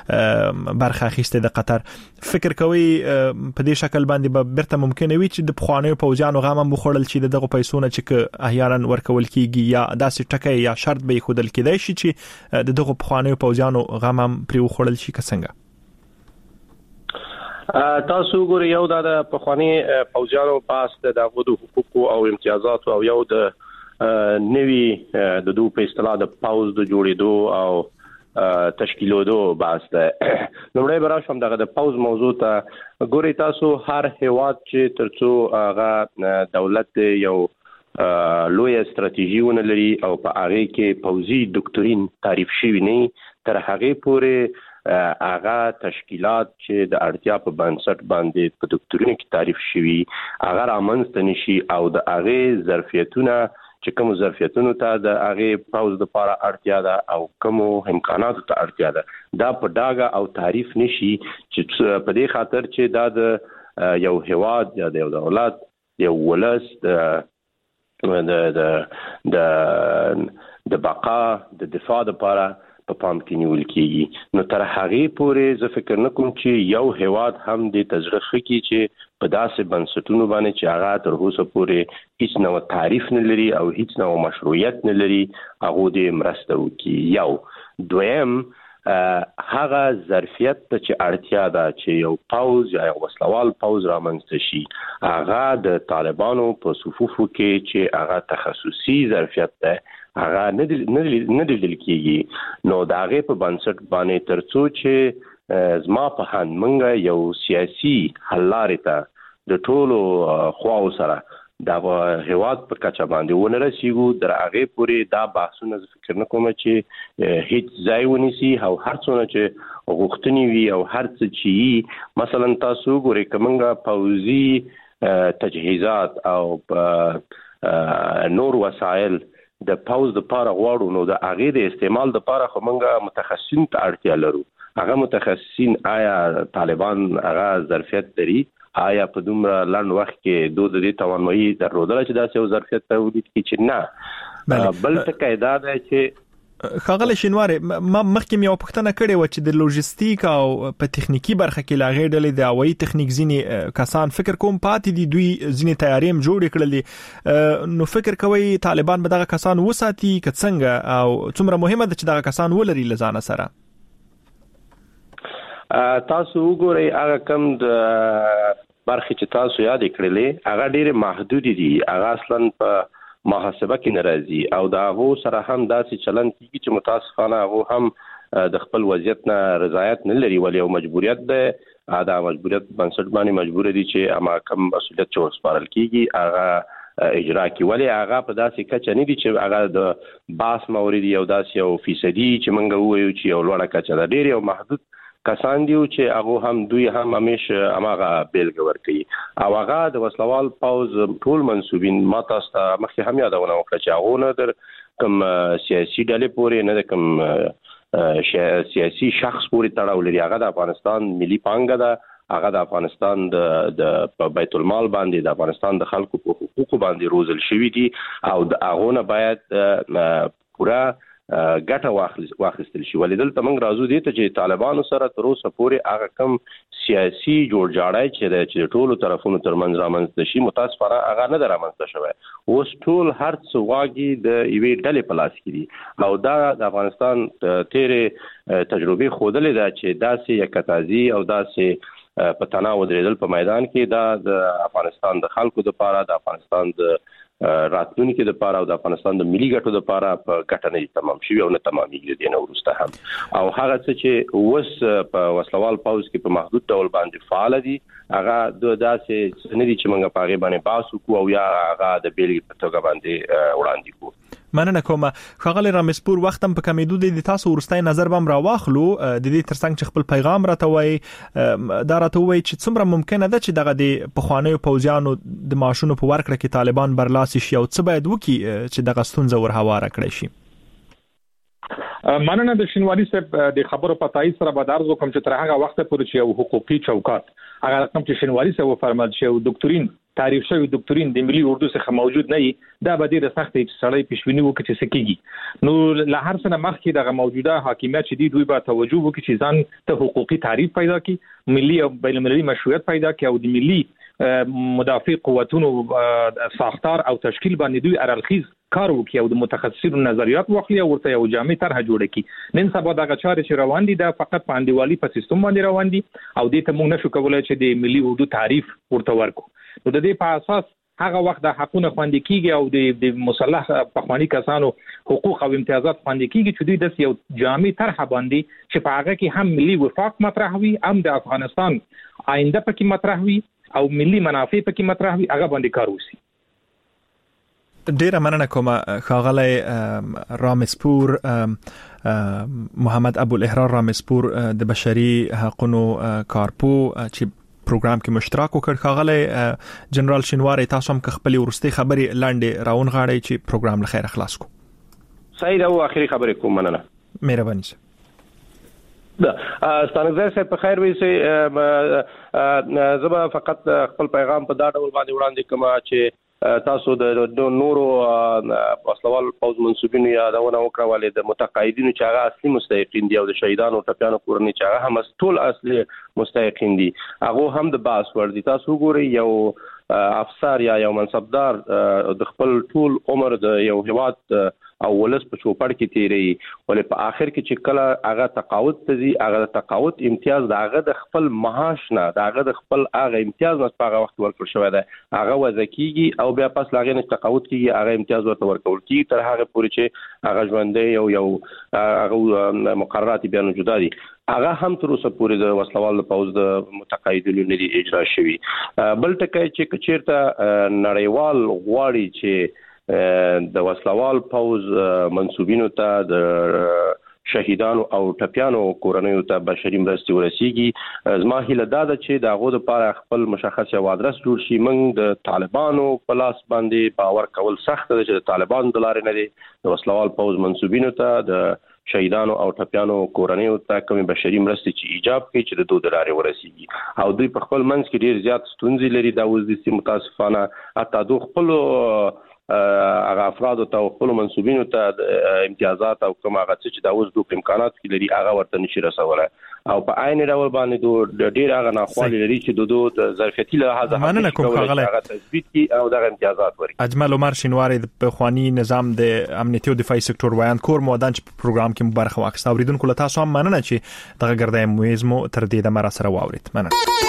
کې برخه اخیسته د قطر. فکر کوي په دې شکل باندې به برته ممکن وي چې د پخوانیو پوځیانو غام هم خړل چې دغه پیسونه چې احیانا ورکول کیږي یا داسې ټکی یا شرط به خودل کېدای شي چې دغه پخوانیو پوځیانو غام هم پری خړل شي څنګه. تاسو ګورئ یو د پخوانی پوځیانو پاس د دغه حقوقو او امتیازات او یو د نوي د دوه په اصطلاح د پاوز د جوړېدو او تشکیلولو بحث ده. نومړی براشم دغه د پاوز موضوع ته ګورئ تاسو هر هیواد چې ترڅو هغه دولت یو لوی استراتیژیونه لري او په هغه کې پوځي ډاکټرین تعریف شوی نه تر هغه پورې هغه تشکیلات چې د اړتیا په بنسټ باندې په ډاکټرینو کې تعریف شوی هغه رامنځته نشي او د هغه ظرفیتونه چې کوم ظرفیتونو ته د هغه پاوز لپاره اړتیا ده او کوم امکاناتو ته اړتیا ده دا په ډاګه او تعریف نشي چې په دې خاطر چې دا د یو هیواد یا د یو دولت یو ولس د د د د بقا د دفاع لپاره په پام کې نیول کیږي. نو تر هغه پورې زه فکر نه کوم چې یو هیواد هم د تجربه کوي چې په داسې بنسټونو باندې چې هغه تر اوسه پورې هیڅ نوع تعریف نه لري او هیڅ نوع مشروعیت نه لري هغه د مرسته وکړي. یو دویم هغه ظرفیت ته چې اړتیا ده چې یو پاوز یا یو وسلوال پاوز رامنځته شي هغه د طالبانو په صفوفو کې چې هغه تخصصي ظرفیت ده هغه نه نه لیدل کېږي. نو دا هغه په بنسټ باندې ترڅو چې زما په هند منګه یو سیاسي حل لارې ته د ټولو خواو سره دا هیواد پر کچه باندې ونه رسیږو در هغه پورې دا بحثونه فکر نه کوم چې هیڅ ځای ونیسي او هر څونه چې غوښتنې وي او هر څه چې مثلا تاسو ګورئ کومه پوځي تجهیزات او نور وسایل د پاوز د پاره غواړو نو د هغه د استعمال د پاره خو موږ متخصصین ته اړتیا لرو. هغه متخصصین آیا طالبان هغه ظرفیت لري؟ آیا په دومره لنډ وخت کې دوی د دې توانایي درلودل چې داسې یو ظرفیت تولید کړي چې نه؟ بل څه دا ده چې خاغله شینواری ما مخکې یو پوښتنه کړې و چې د لوجستیک او په تخنیکی برخه کې لا غیر ډلې د هوایي تخنیک ځینې کسان فکر کوم پاتې دي دوی ځینې تیاریم جوړ کړل نو فکر کوي طالبان به دغه کسان وساتي که څنګه او څومره مهمه ده چې دغه کسان ولري لزانه سره؟ تاسو وګورئ هغه کم د برخې چې تاسو یاد کړلې هغه ډېر محدود دي. هغه اصلا په محاسبه کې ناراضي او دا هغه سره هم داسې چلن کیږي چې متاسفانه هغه هم د خپل وضعیت نه رضایت نه لري ولې او مجبوریت ده دا مجبوریت بنسټ باندې مجبور دي چې اما کم مسولیت چې ورسپارل کیږي هغه اجرا کی ولې هغه په داسې کچه نه دي چې هغه د باس مورید یو داسې یو فیصدي چې منګه وایو چې یو لوړه کچه ده. ډېر یو محدود کسان دیو چې هغه هم دوی هم همیشه هغه بیلګه ورکوي او هغه د وسلوال پاوز ټول منسوبین ما تاسو ته مخکې هم یادونه وکړه چې هغه نه در کوم سیاسي ډلې پورې نه د کوم سیاسي شخص پورې تړاو لري. هغه د افغانستان ملي پانګه ده، هغه د افغانستان د بیت المال باندې د افغانستان د خلکو په حقوقو باندې روزل شوی دي او د هغه نه باید پورا ګټه واخیستل شي. ولې دلته موږ راځو دي ته چې طالبانو سره تر اوسه پورې هغه کم سیاسي جوړجاړی چې د ټولو طرفونو ترمنځ رامنځته شي متاسفانه هغه نه ده رامنځته شوی. اوس ټول هر څه واګي د یوې ډلې په لاس کې دي او دا د افغانستان تیرې تجربې ښودلې ده چې داسې یکتازي او داسې په تناو درېدل په میدان کې دا د افغانستان د خلکو لپاره د افغانستان د راتلونکي د پاره او د افغانستان د ملي ګټو د پاره په ګټه نه تمام شي او نه تمامېږي د نه ورسته هم او هغه څه چې اوس په وسلوال پاوز کې په محدود ډول باندې فعال دي هغه د داسې نه دي چې موږ په هغه باندې باس وکړو او یا هغه د بیلګې په توګه باندې وړاندې کوو. مننه کوم. خغل رامسپور وختم په کمیدو د تاسو ورستای نظر بم را واخلو د دې ترڅنګ چې خپل پیغام راته وای دا راته وای چې څومره ممکنه ده چې دغه د پخوانیو پوځیانو د ماشونو په ورکړه کې طالبان برلاسي شي او څه باید وکړي چې دغه ستونزه ورهواره کړي شي؟ مننه د شینواری صاحب د خبرو په تایید سره به درز وکم چې تر هغه وخت پورې چې یو حقوقي چوکاټ هغه رقم چې شینواری صاحب فرمایل چې یو ډاکټرین تعریف شوی ډاکټرین د ملي اردو څخه موجود نه وي دا به ډیره سخت چې سړی پښوینه وکړي چې سکیږي. نو له هر څه مخکې دغه موجوده حاکمیت چې دوی به توجه وکړي چې ځان ته حقوقي تعریف پیدا کړي، ملي او بین المللي مشروعیت پیدا کړي او د ملي مدافع قوتونو ساختار او تشکیل باندې دوی ارالخیز کار وکړي او د متخصصینو نظریات واخلي او ورته یو جامع طرح جوړ کړي. نن سبا دغه چارې چې روان دي دا فقط په انډیوالي په سیستم باندې روان دي او دې ته موږ نشو کولای چې د ملي اردو تعریف ورته ورکو. نو د دې په اساس هغه وخت د حقوقو خوندې کیږي او د د مصالح پخوانی کسانو حقوق او امتیازات خوندې کیږي چې دوی د یو جامع طرح باندې چې په هغه کې هم ملي وفاق مطرح وي، هم د افغانستان آینده پکې مطرح وي او ملي منافع پکې مطرح وي، هغه باندې کار وشي. ډیره مننه کوم خاغلی رامسپور محمد ابو الاحرار رامسپور د بشري حقوقو کارپو چې پروګرام کې مشترک وکړ. خاغلی جنرال شینواری تاسو هم خپل ورستي خبري لاندې راون غاړي چې پروګرام له خیر خلاص کو. صحیح او اخري خبرې کوم. مننه. مهرباني. دا ستانګزه سه په خیر وي سه زبا فقط خپل پیغام په دا ډول باندې وړاندې کوم چې تاسو د نورو وسلوال پوز منسوبینو یادونه وکړه ولې د متقاعدینو چې هغه اصلي مستحقین دي او د شهیدانو ټپیانو کورنۍ چې هغه هم ټول اصلي مستحقین دي هغه هم د باس ور دي. تاسو ګورئ یو افسر یا یو منصبدار د خپل ټول عمر د یو هیواد او ولس په چوپړ کې تیری ولې په اخر کې چې کله هغه تقاعد تزي هغه تقاعد امتیاز د هغه د خپل معاش نه د هغه د خپل هغه امتیاز نه په هغه وخت ورکړل شوی دی هغه وځکیږي او بیا پس لاغې نه تقاعد کیږي هغه امتیاز ورته ورکول کیږي تر هغه پورې چې هغه ژوندې یو یو هغه مقررات بیا نه جدا دي هغه هم تر اوسه پورې د وسلوال پوز د متقاعدینو نه دي اجرا شوی بل ټکی چې کچیرته نړیوال غواړي چې د وسلوال پوز منسوبینو ته د شهیدانو او ټپیانو کورنیو ته بشري مرستې ورسیږي زما هیله دا ده چې د هغو لپاره خپل مشخص یو ادرس جوړ شي موږ د طالبانو په لاس باندې باور کول سخت ده چې د طالبانو د لارې نه دي د وسلوال پوز منسوبینو ته د شهیدانو او ټپیانو کورنیو ته کومې بشري مرستې چې ایجاب کوي چې د دوی د لارې ورسیږي او دوی په خپل منځ کې ډیر زیات ستونزې لري دا اوس د متاسفانه حتی دوی خپل هغه افراد او خپل منسوبینو ته امتیازات او کوم هغه چې دا اوس دوی امکانات کې لري هغه ورته نشي رسوله او په عین ډول باندې دوی ډیر هغه ناخوالي لري چې دوی د ظرفیتي له هغه مننه کوم هغه تثبیت کی او دغه امتیازات ورکړي اجمل عمر شینواری د خواني نظام د امنیتي او دفاعي سکتور وایان کور مودان په پروګرام کې مبارک واخیست اوریدونکو له تاسو هم مننه چې دغه ګردای مویزمو تر دې د مرا سره واورید مننه